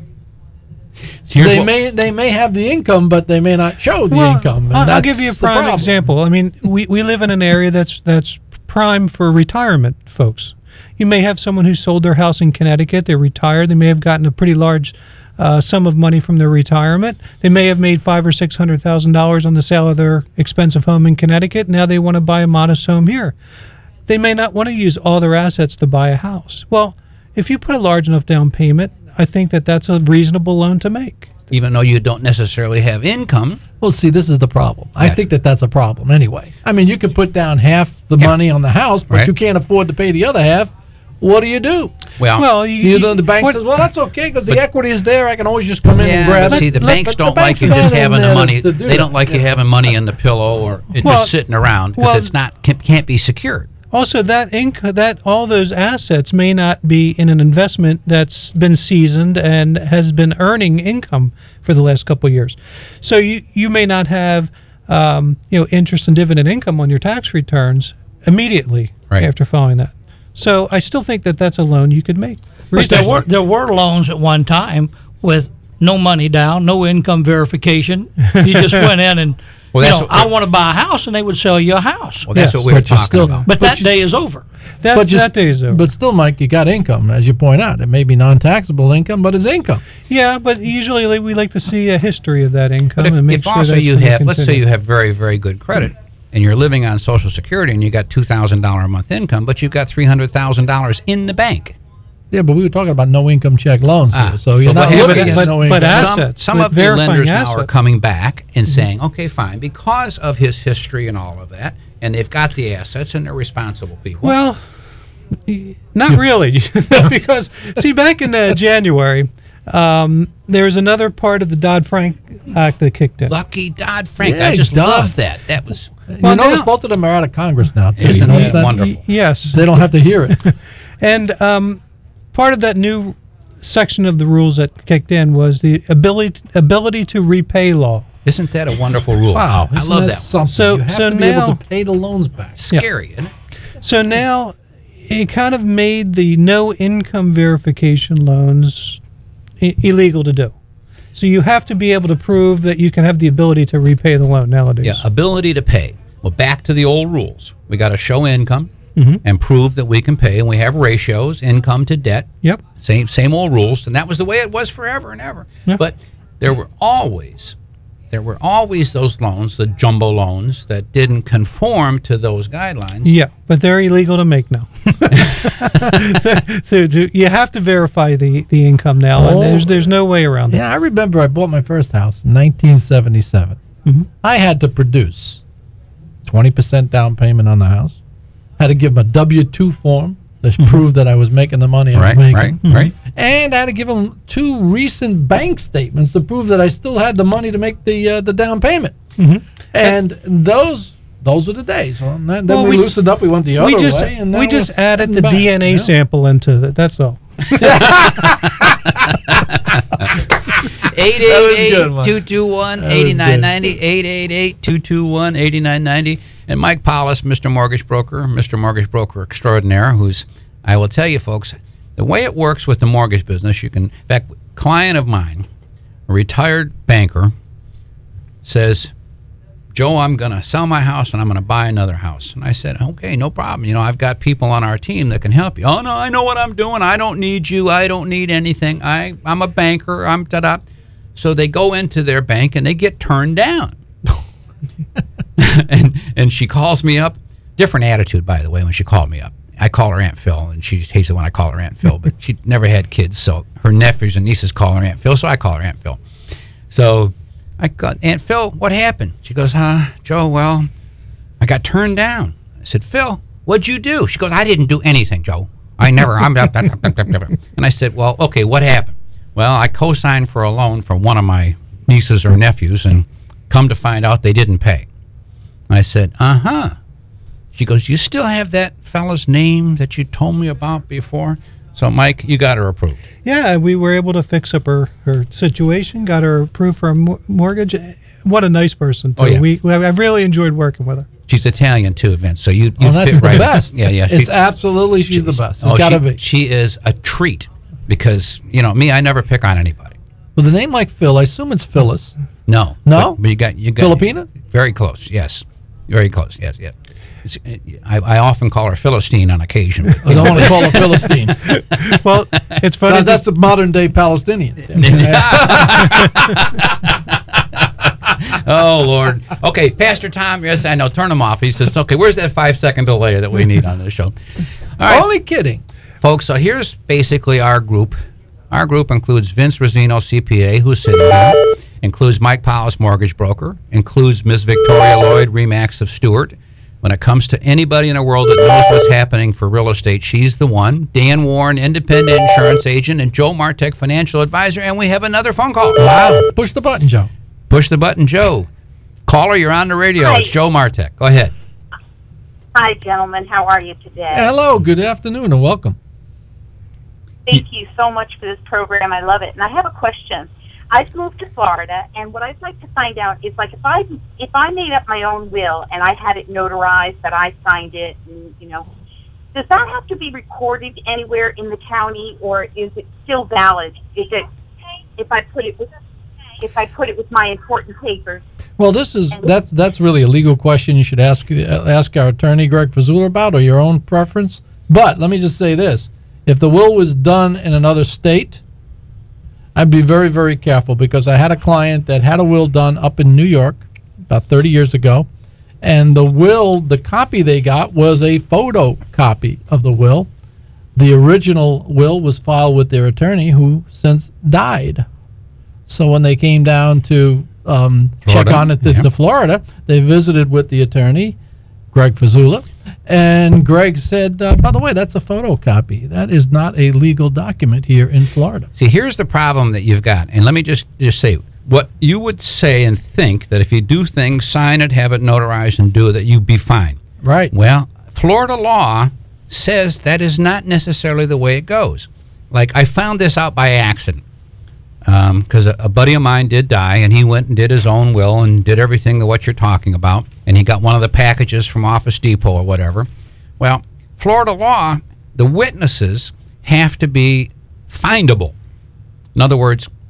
Here's they what- may they may have the income, but they may not show the well, income. And I'll, I'll that's give you a the prime problem. example. I mean, we, we live in an area that's that's prime for retirement folks. You may have someone who sold their house in Connecticut. They're retired. They may have gotten a pretty large uh, sum of money from their retirement. They may have made five or six hundred thousand dollars on the sale of their expensive home in Connecticut. Now they want to buy a modest home here. They may not want to use all their assets to buy a house. Well, if you put a large enough down payment, I think that that's a reasonable loan to make. Even though you don't necessarily have income, Well, see, this is the problem. I Yes. think that that's a problem anyway. I mean, you can put down half the Yeah. money on the house, but Right. you can't afford to pay the other half. What do you do? well, Well, you, You know, the bank what- says, "Well, that's okay because the equity is there. I can always just come in yeah, and grab but it." see, the Let- banks but the don't banks like you are just not in having the there money. to do They don't that. like you having money in the pillow or it Well, just sitting around because well, it's not can, can't be secured. Also, that inc- that all those assets may not be in an investment that's been seasoned and has been earning income for the last couple of years. So you you may not have um, you know interest and dividend income on your tax returns immediately Right. after filing that. So I still think that that's a loan you could make. But there were there were loans at one time with no money down, no income verification. You just went in and Well, you that's know, what- I want to buy a house, and they would sell you a house. Well, that's Yes, what we were but you're talking still- about. But that day is over. That's, But just- that day is over. But still, Mike, you got income, as you point out. It may be non-taxable income, but it's income. yeah, but usually like, we like to see a history of that income But if, and make if sure also that's you gonna have, let's say continue. you have very, very good credit, and you're living on Social Security, and you got two thousand dollar a month income, but you've got three hundred thousand dollars in the bank. Yeah, but we were talking about no income check loans Ah, here, so you're but not what looking happens- at but- no but income. as- Some, Assets, some with of the verifying lenders now are assets. coming back and saying, okay, fine, because of his history and all of that, and they've got the assets and they're responsible people. Well, y- not really, because see, back in uh, January, um, there was another part of the Dodd-Frank Act that kicked in. Lucky Dodd-Frank, Yeah, I just Dodd. love that. That was You Well, notice now- both of them are out of Congress now. Too. Isn't You it notice that? wonderful? Y- yes, They don't have to hear it. and um, part of that new section of the rules that kicked in was the ability ability to repay law. Isn't that a wonderful rule? Wow, I isn't love that that. something? So- you have so to be now- able to pay the loans back. Scary, isn't it? So now it kind of made the no income verification loans I- illegal to do. So you have to be able to prove that you can have the ability to repay the loan nowadays. Yeah, ability to pay. Well, back to the old rules. We got to show income Mhm. and prove that we can pay, and we have ratios, income to debt. Yep. Same same old rules, and that was the way it was forever and ever. Yeah. But there were always there were always those loans, the jumbo loans, that didn't conform to those guidelines. Yeah, but they're illegal to make now. so, so you have to verify the, the income now, and Oh. there's there's no way around it. Yeah, I remember I bought my first house in nineteen seventy-seven. Mhm. I had to produce twenty percent down payment on the house. Had to give them a W two form to prove that I was making the money I Right, was making. right, right. And I had to give them two recent bank statements to prove that I still had the money to make the uh, the down payment. Mhm. And those those are the days. Well, then then Well, we, we- loosened up. We went the other We just way. And we now just we're added heading the back, D N A you know? sample into it. That's all. eight was eight good, eight, Mike. two two one, That was eight nine good. nine zero, eight eight eight, two two one, eight nine nine zero. And Mike Paulus, Mister Mortgage Broker, Mister Mortgage Broker Extraordinaire, who's, I will tell you folks, the way it works with the mortgage business, you can, in fact, a client of mine, a retired banker, says, Joe, I'm going to sell my house and I'm going to buy another house. And I said, okay, no problem. You know, I've got people on our team that can help you. Oh, no, I know what I'm doing. I don't need you. I don't need anything. I, I'm a banker. I'm da-da. So they go into their bank and they get turned down. and and she calls me up. Different attitude, by the way, when she called me up. I call her Aunt Phil, and she hates it when I call her Aunt Phil, but she never had kids, so her nephews and nieces call her Aunt Phil, so I call her Aunt Phil. So I got, Aunt Phil, what happened? She goes, huh, Joe, well, I got turned down. I said, Phil, what'd you do? She goes, I didn't do anything, Joe. I never, I'm, and I said, well, okay, what happened? Well, I co-signed for a loan for one of my nieces or nephews, and come to find out they didn't pay. And I said, uh-huh. She goes, you still have that fella's name that you told me about before? So, Mike, you got her approved. Yeah, we were able to fix up her, her situation, got her approved for a mor- mortgage. What a nice person, too. Oh, yeah. we, we, I've really enjoyed working with her. She's Italian, too, Vince, so you, you Oh, that's fit the right in. best. Yeah, yeah. It's she- absolutely, she's the best. It's oh, got to she, be. She is a treat because, you know, me, I never pick on anybody. With a name like Phil, I assume it's Phyllis. No. No? But, but you got, you got Filipina? Very close, yes. Very close, yes, yeah. It's, I, I often call her Philistine on occasion. I don't want to call her Philistine. Well, it's funny. That- that's the modern day Palestinian. Oh, Lord. Okay, Pastor Tom, yes, I know. Turn him off. He says, okay, where's that five-second delay that we need on this show? All right, Only kidding. folks, so here's basically our group. Our group includes Vince Rosino, C P A, who's sitting here, includes Mike Paulus, mortgage broker, includes Miss Victoria Lloyd, Remax of Stewart. When it comes to anybody in the world that knows what's happening for real estate, she's the one. Dan Warren, independent insurance agent, and Joe Martek, financial advisor. And we have another phone call. Wow. Push the button, Joe. Push the button, Joe. Caller, you're on the radio. Hi. It's Joe Martek. Go ahead. Hi, gentlemen. How are you today? Hello. Good afternoon and welcome. Thank you so much for this program. I love it. And I have a question. I've moved to Florida, and what I'd like to find out is, like, if I if I made up my own will and I had it notarized that I signed it, and you know, does that have to be recorded anywhere in the county, or is it still valid? Is it if I put it with if I put it with my important papers? Well, this is that's that's really a legal question you should ask uh, ask our attorney Greg Fazula about, or your own preference. But let me just say this: if the will was done in another state, I'd be very, very careful, because I had a client that had a will done up in New York about thirty years ago, and the will, the copy they got was a photo copy of the will. The original will was filed with their attorney, who since died. So when they came down to um, check Florida, on it to, yeah. to Florida, they visited with the attorney, Greg Fazula, and Greg said, uh, by the way, that's a photocopy. That is not a legal document here in Florida. See, here's the problem that you've got. And let me just, just say, what you would say and think that if you do things, sign it, have it notarized, and do it, that you'd be fine. Right. Well, Florida law says that is not necessarily the way it goes. Like, I found this out by accident. Because um, a, a buddy of mine did die, and he went and did his own will and did everything that what you're talking about, and he got one of the packages from Office Depot or whatever. Well, Florida law, the witnesses have to be findable. In other words,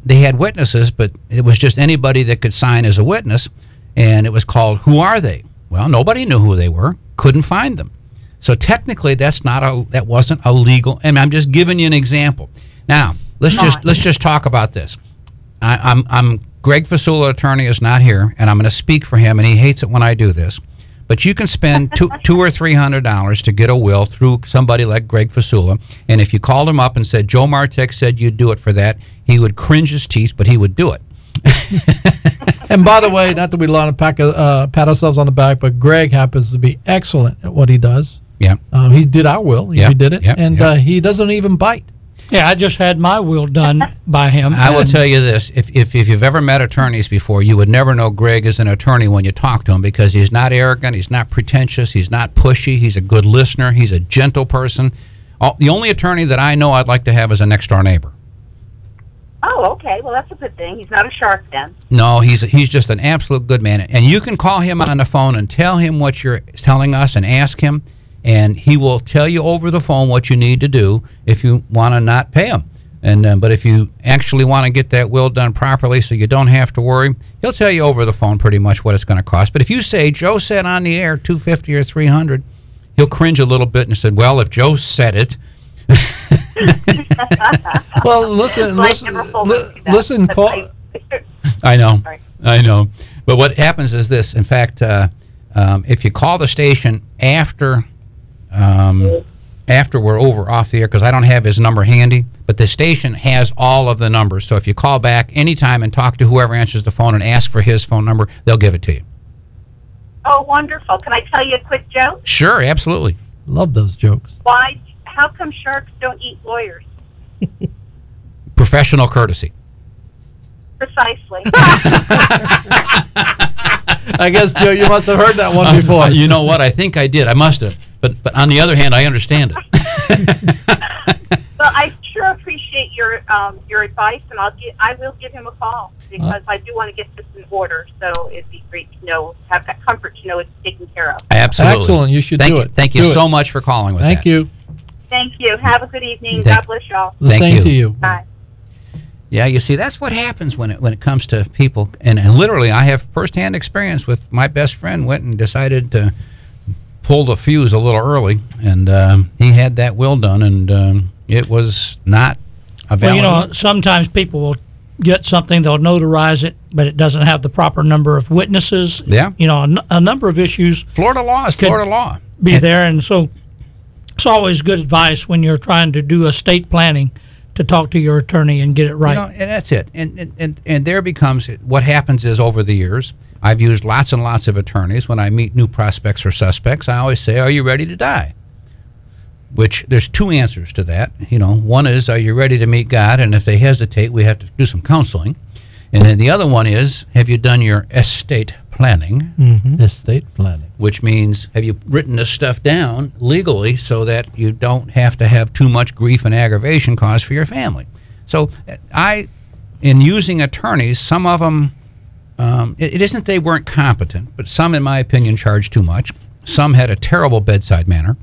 they had witnesses, but it was just anybody that could sign as a witness, and it was called Who Are They? Well, nobody knew who they were, couldn't find them. So technically, that's not a that wasn't a legal. I mean, I'm just giving you an example. Now, let's just let's just talk about this. I, I'm I'm Greg Fasula, attorney, is not here, and I'm going to speak for him, and he hates it when I do this. But you can spend two, two or three hundred dollars to get a will through somebody like Greg Fasula, and if you called him up and said Joe Martek said you'd do it for that, he would cringe his teeth, but he would do it. And by the way, not that we want to pack, uh, pat ourselves on the back, but Greg happens to be excellent at what he does. Yeah, um, he did our will. He yeah. did it, yeah. and yeah. Uh, he doesn't even bite. Yeah, I just had my will done by him. I will tell you this. If, if if you've ever met attorneys before, you would never know Greg is an attorney when you talk to him, because he's not arrogant, he's not pretentious, he's not pushy, he's a good listener, he's a gentle person. All, the only attorney that I know I'd like to have is a next-door neighbor. Oh, okay. Well, that's a good thing. He's not a shark then. No, he's he's just an absolute good man. And you can call him on the phone and tell him what you're telling us and ask him, and he will tell you over the phone what you need to do if you want to not pay him. And uh, but if you actually want to get that will done properly so you don't have to worry, he'll tell you over the phone pretty much what it's going to cost. But if you say, Joe said on the air two hundred fifty dollars or three hundred dollars, he'll cringe a little bit and say, well, if Joe said it. Well, listen, listen, li- listen, call. I know, I know. But what happens is this. In fact, uh, um, if you call the station after um, after we're over off the air, because I don't have his number handy, but the station has all of the numbers. So if you call back anytime and talk to whoever answers the phone and ask for his phone number, they'll give it to you. Oh, wonderful. Can I tell you a quick joke? Sure, absolutely. Love those jokes. Why? How come sharks don't eat lawyers? Professional courtesy. Precisely. I guess, Joe, you must have heard that one before. Uh, you know what? I think I did. I must have. But but on the other hand, I understand it. Well, I sure appreciate your um, your advice, and I'll give, I will give him a call, because I do want to get this in order. So it'd be great to know, have that comfort to know it's taken care of. Absolutely. Excellent. You should Thank do you. it. Thank you Do so it. much for calling with Thank that. you. Thank you. Have a good evening. Thank- God bless y'all. The Thank same you. to you. Bye. Yeah, you see, that's what happens when it when it comes to people. And, and literally, I have firsthand experience with my best friend went and decided to pull the fuse a little early, and um, he had that will done, and um, it was not a Well, valid. you know, sometimes people will get something, they'll notarize it, but it doesn't have the proper number of witnesses. Yeah. You know, a, n- a number of issues Florida law is could Florida law. be And- there, and so it's always good advice when you're trying to do estate planning to talk to your attorney and get it right. You know, and that's it. And, and, and, and there becomes, what happens is over the years, I've used lots and lots of attorneys. When I meet new prospects or suspects, I always say, are you ready to die? Which there's two answers to that. You know, one is, are you ready to meet God? And if they hesitate, we have to do some counseling. And then the other one is, have you done your estate planning? Mm-hmm. Estate planning. Which means, have you written this stuff down legally so that you don't have to have too much grief and aggravation caused for your family? So I, in using attorneys, some of them, um, it, it isn't they weren't competent, but some, in my opinion, charged too much. Some had a terrible bedside manner.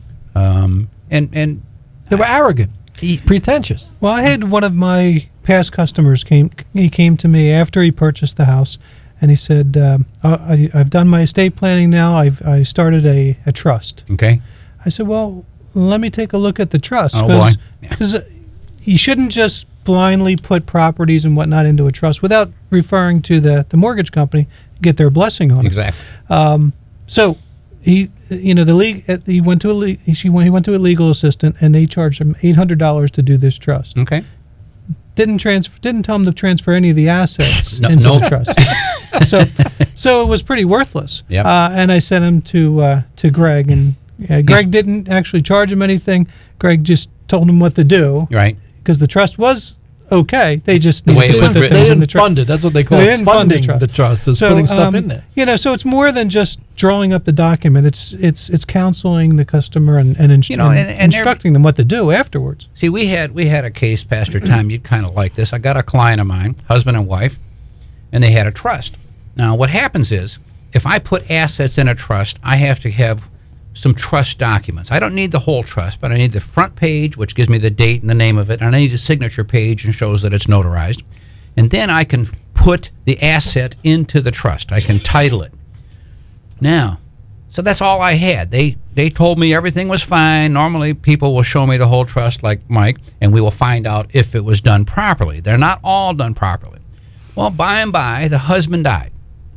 Um, and, and They were arrogant, pretentious. Well, I had one of my past customers came. He came to me after he purchased the house, and he said, um, I, "I've done my estate planning now. I've I started a, a trust." Okay. I said, "Well, let me take a look at the trust, Oh, boy. because you shouldn't just blindly put properties and whatnot into a trust without referring to the the mortgage company, get their blessing on it." Exactly. Um, so he, you know, the league. He went to a le- she went, he went to a legal assistant, and they charged him eight hundred dollars to do this trust. Okay. Didn't transfer. Didn't tell him to transfer any of the assets No- into no. the trust. so, so it was pretty worthless. Yep. Uh, and I sent him to uh, to Greg, and uh, Greg didn't actually charge him anything. Greg just told him what to do. Right. Because the trust was okay. They just The way needed it to was put the written. things They in the didn't trust. fund it. That's what they call They it, didn't fund funding the trust. the trust. Is So, putting stuff um, in there. You know, so it's more than just drawing up the document. It's it's it's counseling the customer and and, inst- You know, and and- and there- instructing them what to do afterwards. See, we had we had a case, Pastor Tom, you'd kind of like this. I got a client of mine, husband and wife, and they had a trust. Now, what happens is, if I put assets in a trust, I have to have some trust documents. I don't need the whole trust, but I need the front page, which gives me the date and the name of it, and I need a signature page and shows that it's notarized. and then I can put the asset into the trust. I can title it. Now, so that's all I had. They they told me everything was fine. Normally, people will show me the whole trust like Mike, and we will find out if it was done properly. They're not all done properly. Well, by and by, the husband died.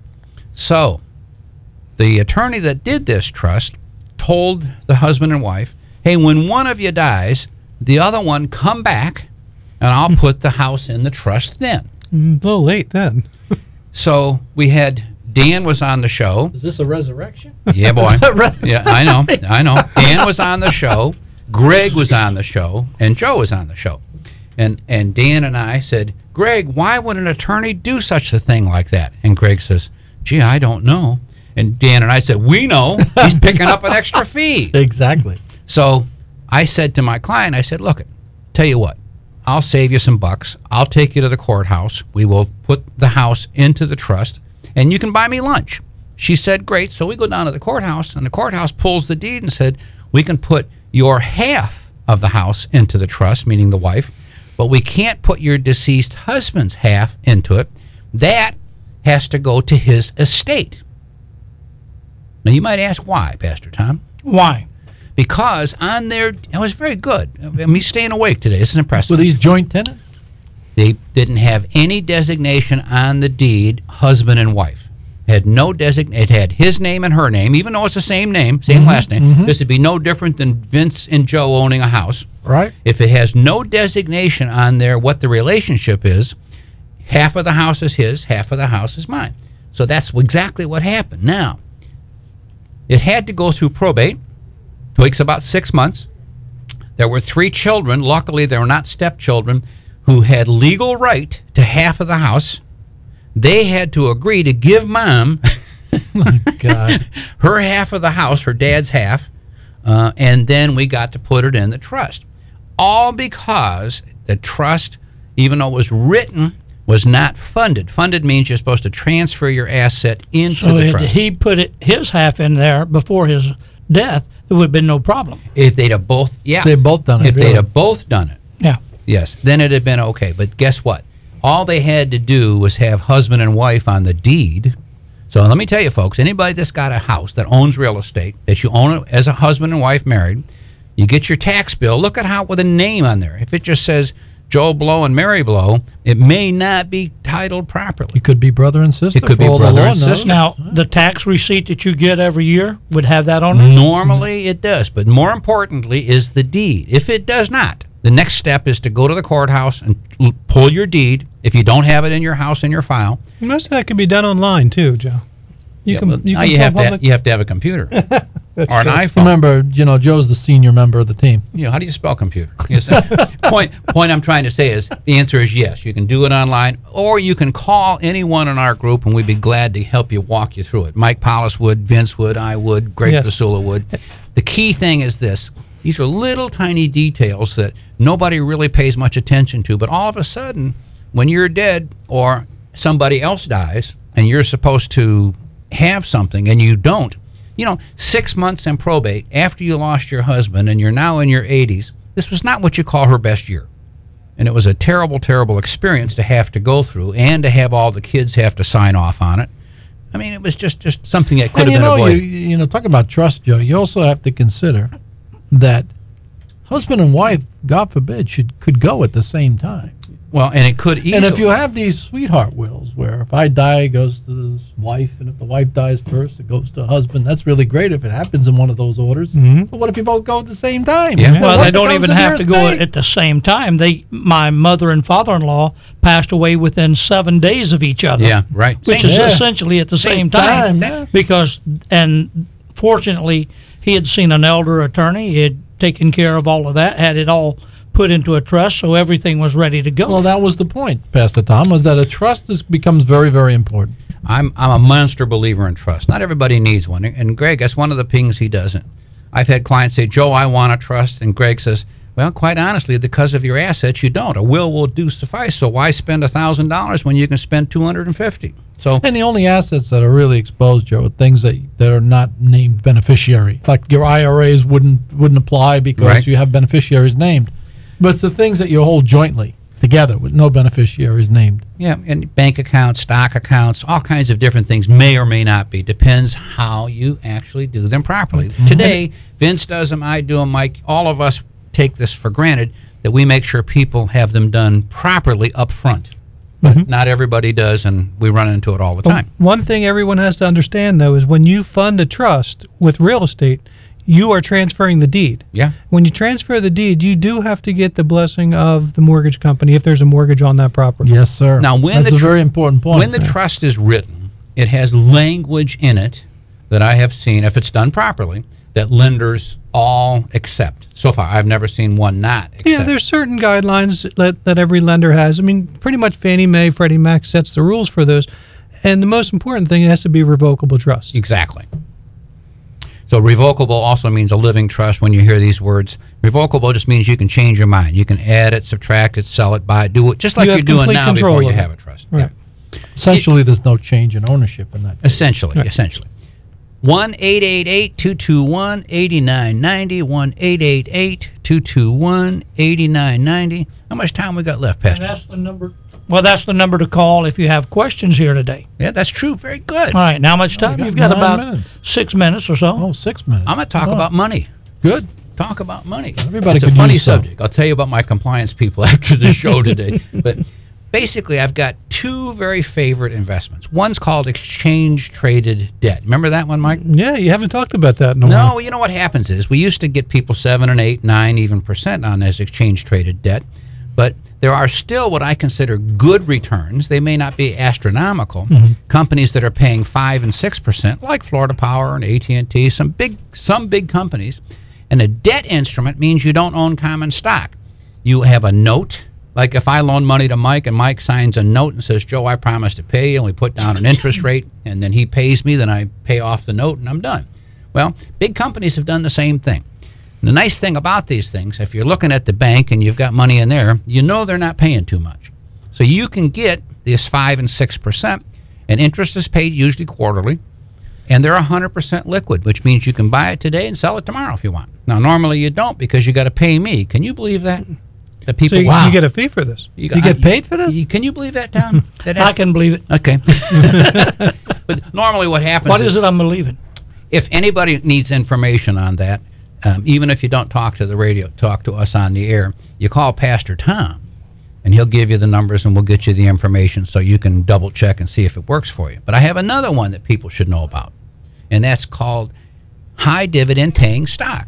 So the attorney that did this trust told the husband and wife, hey, when one of you dies, the other one come back, and I'll put the house in the trust then. Mm, a little late then. So we had... Dan was on the show. Is this a resurrection? Yeah, boy. Yeah, I know. I know. Dan was on the show. Greg was on the show. And Joe was on the show. And and Dan and I said, Greg, why would an attorney do such a thing like that? And Greg says, gee, I don't know. And Dan and I said, we know. He's picking up an extra fee. Exactly. So I said to my client, I said, look, tell you what, I'll save you some bucks. I'll take you to the courthouse. We will put the house into the trust. And you can buy me lunch. She said, great. So we go down to the courthouse, and the courthouse pulls the deed and said, we can put your half of the house into the trust, meaning the wife, but we can't put your deceased husband's half into it. That has to go to his estate. Now, you might ask why, Pastor Tom. Why? Because on their, it was very good. I mean, he's staying awake today. This is impressive. Were these joint tenants? They didn't have any designation on the deed, husband and wife. Had no designation. It had his name and her name, even though it's the same name, same Mm-hmm, last name. mm-hmm. This would be no different than Vince and Joe owning a house. Right. If it has no designation on there what the relationship is, half of the house is his, half of the house is mine. So that's exactly what happened. Now, it had to go through probate. Takes about six months. There were three children. Luckily, they were not stepchildren, who had legal right to half of the house. They had to agree to give Mom My God. her half of the house, her dad's half, uh, and then we got to put it in the trust. All because the trust, even though it was written, was not funded. Funded means you're supposed to transfer your asset into So the had trust. he put it, his half in there before his death, there would have been no problem. If they'd have both, yeah. They've both done it, If really. they'd have both done it. Yeah. Yes, then it had been okay. But guess what? All they had to do was have husband and wife on the deed. So let me tell you, folks, anybody that's got a house that owns real estate, that you own it as a husband and wife married, you get your tax bill, look at how with a name on there. If it just says Joe Blow and Mary Blow, it may not be titled properly. It could be brother and sister. It could for be all the brother law and knows. sister. Now, the tax receipt that you get every year would have that on it? Normally it does, but more importantly is the deed. If it does not, the next step is to go to the courthouse and l- pull your deed. If you don't have it in your house in your file, Most of that can be done online too, Joe. You yeah, can. well, you now can you pull have to public- you have to have a computer or an true. iPhone. Remember, you know, Joe's the senior member of the team. You know, how do you spell computer? Yes. point point I'm trying to say is the answer is yes. You can do it online, or you can call anyone in our group, and we'd be glad to help you walk you through it. Mike Paulus would, Vince would, I would, Greg Yes. Fasula would. The key thing is this: these are little tiny details that nobody really pays much attention to, but all of a sudden, when you're dead or somebody else dies, and you're supposed to have something and you don't. You know, six months in probate after you lost your husband and you're now in your eighties, this was not what you call her best year. And it was a terrible, terrible experience to have to go through and to have all the kids have to sign off on it. I mean, it was just, just something that could And have you been know, you, avoided. you know, talk about trust, Joe. You also have to consider that husband and wife, God forbid, should could go at the same time. Well, and it could easily. And if you have these sweetheart wills, where if I die, it goes to the wife, and if the wife dies first, it goes to husband. That's really great if it happens in one of those orders. Mhm. But what if you both go at the same time? Yeah. Well, Well, what they don't becomes even of have your to go estate? at the same time. They, my mother and father-in-law passed away within seven days of each other. Yeah, right. Which Same- is Yeah. essentially at the same, Same time. time, yeah. Because, and fortunately, he had seen an elder attorney. He had taken care of all of that, had it all put into a trust, so everything was ready to go. Well, that was the point, Pastor Tom, was that a trust is, becomes very, very important. I'm I'm a monster believer in trust. Not everybody needs one. And Greg, that's one of the things he doesn't. I've had clients say, Joe, I want a trust. And Greg says, well, quite honestly, because of your assets, you don't. A will will do suffice. So why spend one thousand dollars when you can spend two hundred fifty dollars? So, And the only assets that are really exposed, Joe, are things that, that are not named beneficiary. Like your I R As wouldn't wouldn't apply because Right. you have beneficiaries named. But it's the things that you hold jointly. together with no beneficiaries named. Yeah, and bank accounts, stock accounts, all kinds of different things may or may not be. Depends how you actually do them properly. Mm-hmm. Today, Vince does them, I do them, Mike. All of us take this for granted that we make sure people have them done properly up front. But Mhm. not everybody does, and we run into it all the But time. one thing everyone has to understand, though, is when you fund a trust with real estate, you are transferring the deed. Yeah. When you transfer the deed, you do have to get the blessing of the mortgage company if there's a mortgage on that property. Yes, sir. Now, when That's the a tr- very important point. When the Yeah. trust is written, it has language in it that I have seen, if it's done properly, that lenders all accept. So far, I've never seen one not accept. Yeah, there's certain guidelines that, that every lender has. I mean, pretty much Fannie Mae, Freddie Mac sets the rules for those. And the most important thing, it has to be a revocable trust. Exactly. So revocable also means a living trust when you hear these words. Revocable just means you can change your mind. You can add it, subtract it, sell it, buy it, do it, just like You you have are doing complete now control before you of have it. a trust. Right. Yeah. Essentially, there's no change in ownership in that. Essentially, Right. essentially. one eight eight eight, two two one, eight nine nine zero, one eight eight eight, two two one, eight nine nine zero. How much time we got left, And Pastor? that's the number. Well, that's the number to call if you have questions here today. Yeah, that's true. Very good. All right, now how much Oh, we time? got You've got nine about minutes. six minutes or so. Oh, six minutes. I'm going to talk Oh, about money. Good. Talk about money. Everybody it's a could funny use some. subject. I'll tell you about my compliance people after the show today. But basically, I've got two very favorite investments. One's called exchange-traded debt. Remember that one, Mike? Yeah, you haven't talked about that in a No, while. you know what happens is we used to get people seven and eight, nine, even percent on this exchange-traded debt, but there are still what I consider good returns. They may not be astronomical. Mm-hmm. Companies that are paying five and six percent, like Florida Power and A T and T, some big some big companies. And a debt instrument means you don't own common stock. You have a note. Like if I loan money to Mike and Mike signs a note and says, Joe, I promise to pay you, and we put down an interest rate, and then he pays me, then I pay off the note, and I'm done. Well, big companies have done the same thing. And the nice thing about these things, if you're looking at the bank and you've got money in there, you know they're not paying too much. So you can get this five and six percent, and interest is paid usually quarterly, and they're one hundred percent liquid, which means you can buy it today and sell it tomorrow if you want. Now, normally you don't because you got to pay me. Can you believe that? That people, So you, wow. you get a fee for this. You, You get paid for this? You, can you believe that, Tom? That I can believe it. Okay. But normally what happens What is it I'm believing? if anybody needs information on that, um, even if you don't talk to the radio, talk to us on the air, you call Pastor Tom, and he'll give you the numbers, and we'll get you the information so you can double check and see if it works for you. But I have another one that people should know about, and that's called high dividend paying stock.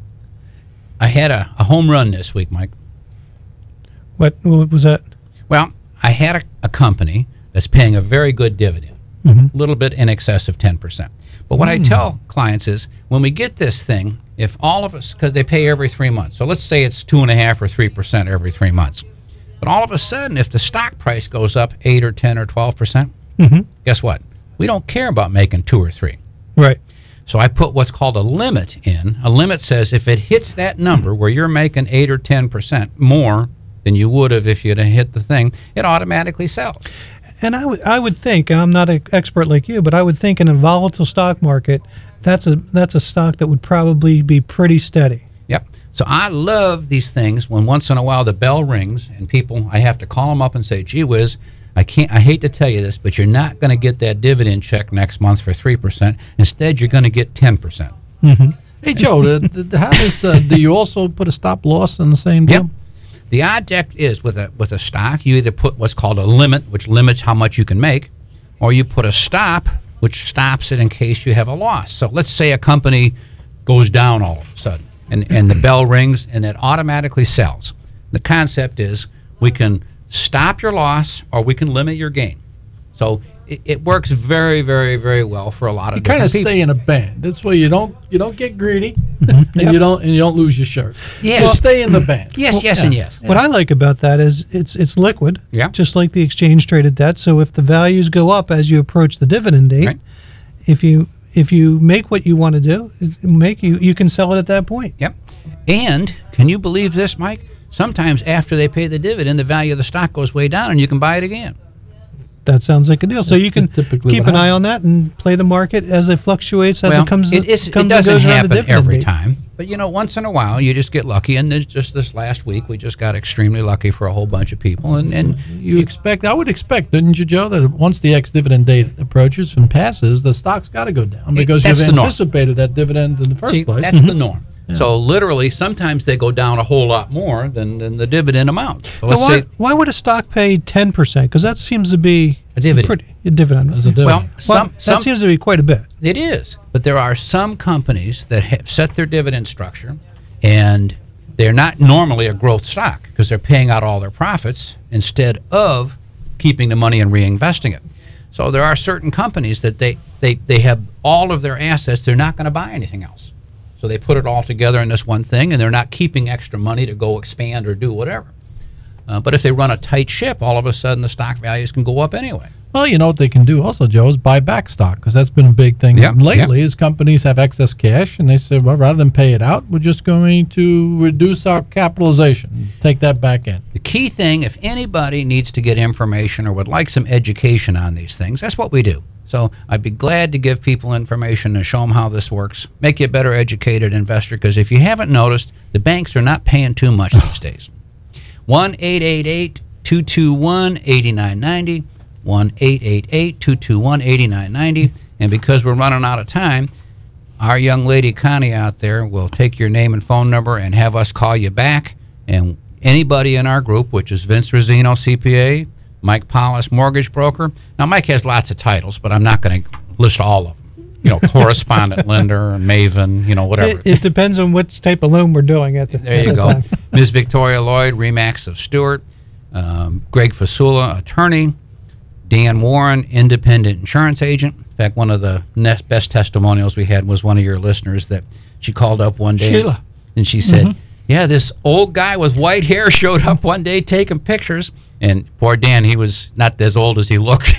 I had a, a home run this week, Mike. What, what was that? Well, I had a, a company that's paying a very good dividend, a Mhm. little bit in excess of ten percent. But what I tell clients is when we get this thing, if all of us, because they pay every three months, so let's say it's two and a half or three percent every three months. But all of a sudden, if the stock price goes up eight or ten or twelve percent, Mhm. guess what? We don't care about making two or three. Right. So I put what's called a limit in. A limit says if it hits that number where you're making eight or ten percent more than you would have if you'd have hit the thing, it automatically sells. And I would I would think, and I'm not an expert like you, but I would think in a volatile stock market, that's a that's a stock that would probably be pretty steady. Yep. So I love these things when once in a while the bell rings and people, I have to call them up and say, gee whiz, I can't, I hate to tell you this, but you're not going to get that dividend check next month for three percent. Instead, you're going to get ten percent. Hey, Joe, the, the, how does, uh, do you also put a stop loss in the same deal? Yep. The object is with a with a stock, you either put what's called a limit, which limits how much you can make, or you put a stop, which stops it in case you have a loss. So let's say a company goes down all of a sudden, and, and the bell rings, and it automatically sells. The concept is we can stop your loss, or we can limit your gain. So it, it works very, very, very well for a lot of You kind different of people. stay in a band. That's where you don't you don't get greedy, and you don't and you don't lose your shirt. Yes. You stay in the band. Yes, yes, and yes. What I like about that is it's it's liquid, Yeah. just like the exchange traded debt. So if the values go up as you approach the dividend date, Right. if you if you make what you want to do, make you you can sell it at that point. Yep. And can you believe this, Mike? Sometimes after they pay the dividend, the value of the stock goes way down, and you can buy it again. That sounds like a deal. So That's you can typically keep what an eye on that and play the market as it fluctuates, as well, it comes. it, is, it comes and doesn't goes around the happen dividend every date. time, But, you know, once in a while, you just get lucky. And there's just this last week, we just got extremely lucky for a whole bunch of people. And, and You expect, I would expect, didn't you, Joe, that once the ex-dividend date approaches and passes, the stock's got to go down because that's you've the norm. anticipated that dividend in the first See, place. that's the norm. Yeah. So literally, sometimes they go down a whole lot more than, than the dividend amount. So Now, let's why, say why would a stock pay ten percent? Because that seems to be a dividend. Pretty, a dividend. As a dividend. Well, Well, some, that some seems to be quite a bit. It is, but there are some companies that have set their dividend structure, and they're not normally a growth stock because they're paying out all their profits instead of keeping the money and reinvesting it. So there are certain companies that they, they, they have all of their assets. They're not going to buy anything else. So they put it all together in this one thing, and they're not keeping extra money to go expand or do whatever. Uh, but if they run a tight ship, all of a sudden the stock values can go up anyway. Well, you know what they can do also, Joe, is buy back stock because that's been a big thing Yep, lately is companies have excess cash and they say, well, rather than pay it out, we're just going to reduce our capitalization, take that back in. The key thing, if anybody needs to get information or would like some education on these things, that's what we do. So I'd be glad to give people information and show them how this works, make you a better educated investor, because if you haven't noticed, the banks are not paying too much these days. one eight eight eight, two two one, eight nine nine zero, one eight eight eight, two two one, eight nine nine zero, and because we're running out of time, our young lady Connie out there will take your name and phone number and have us call you back, and anybody in our group, which is Vince Rosino, C P A, Mike Paulus, mortgage broker. Now, Mike has lots of titles, but I'm not going to list all of them. You know, correspondent lender, Maven, you know, whatever. It, it depends on which type of loan we're doing at the There at you the go. time. Miz Victoria Lloyd, Remax of Stewart, um, Greg Fasula, attorney, Dan Warren, independent insurance agent. In fact, one of the ne- best testimonials we had was one of your listeners that she called up one day. Sheila. And she said, yeah, this old guy with white hair showed up one day taking pictures. And poor Dan, he was not as old as he looked.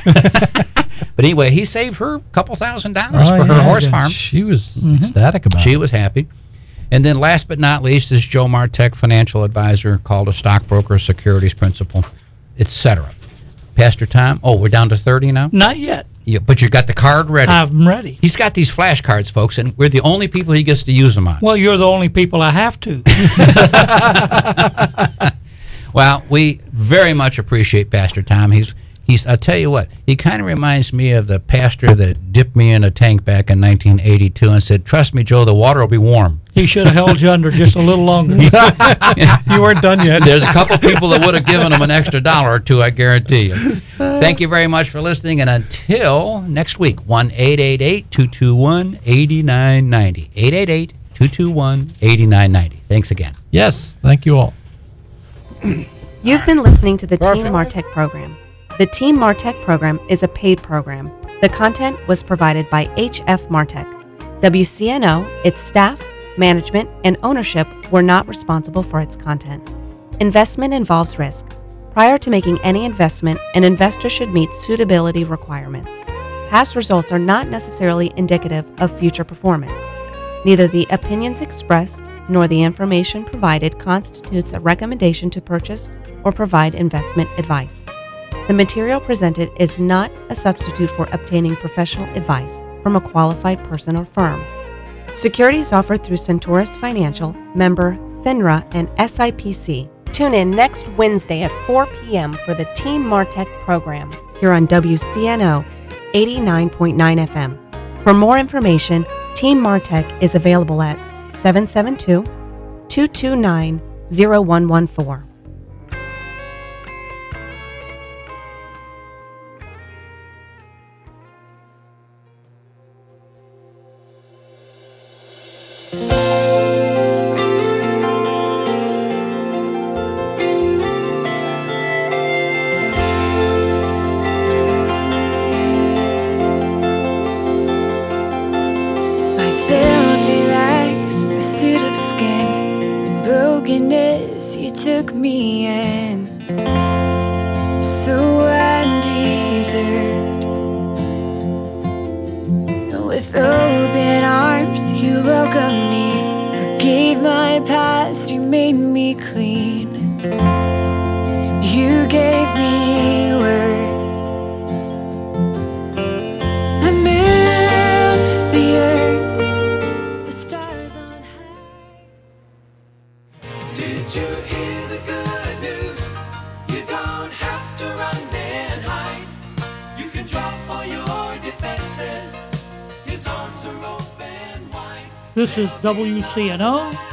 But anyway, he saved her a couple thousand dollars Oh, for her yeah, horse yeah. farm. She was ecstatic about She it. was happy. And then last but not least is Joe Martek, financial advisor, called a stockbroker, securities principal, et cetera. Pastor Tom, oh, we're down to thirty now? Not yet. Yeah, but you got the card ready. I'm ready. He's got these flashcards, folks, and we're the only people he gets to use them on. Well, you're the only people I have to. Well, we very much appreciate Pastor Tom. He's he's. I'll tell you what. He kind of reminds me of the pastor that dipped me in a tank back in nineteen eighty-two and said, "Trust me, Joe, the water will be warm." He should have held you under just a little longer. You weren't done yet. There's a couple people that would have given him an extra dollar or two, I guarantee you. Thank you very much for listening, and until next week, one eight eight eight, two two one, eight nine nine zero. eight eight eight, two two one, eight nine nine zero. Thanks again. Yes, thank you all. You've been listening to the Team Martech program. The Team Martech program is a paid program. The content was provided by H F Martech. W C N O, its staff, management, and ownership were not responsible for its content. Investment involves risk. Prior to making any investment, an investor should meet suitability requirements. Past results are not necessarily indicative of future performance. Neither the opinions expressed nor the information provided constitutes a recommendation to purchase or provide investment advice. The material presented is not a substitute for obtaining professional advice from a qualified person or firm. Securities offered through Centaurus Financial, member FINRA and S I P C. Tune in next Wednesday at four p.m. for the Team Martech program here on W C N O eighty-nine point nine F M. For more information, Team Martech is available at seven seven two, two two nine, zero one one four. My filthy rags, a suit of skin, and brokenness, you took me in. So undeserved. With open arms, you welcomed me, forgave my past, you made me clean. You gave me worth. The moon, the earth, the stars on high. Did you hear the good news? You don't have to run and hide. You can drop all your defenses. His arms are open wide. This is W C N O,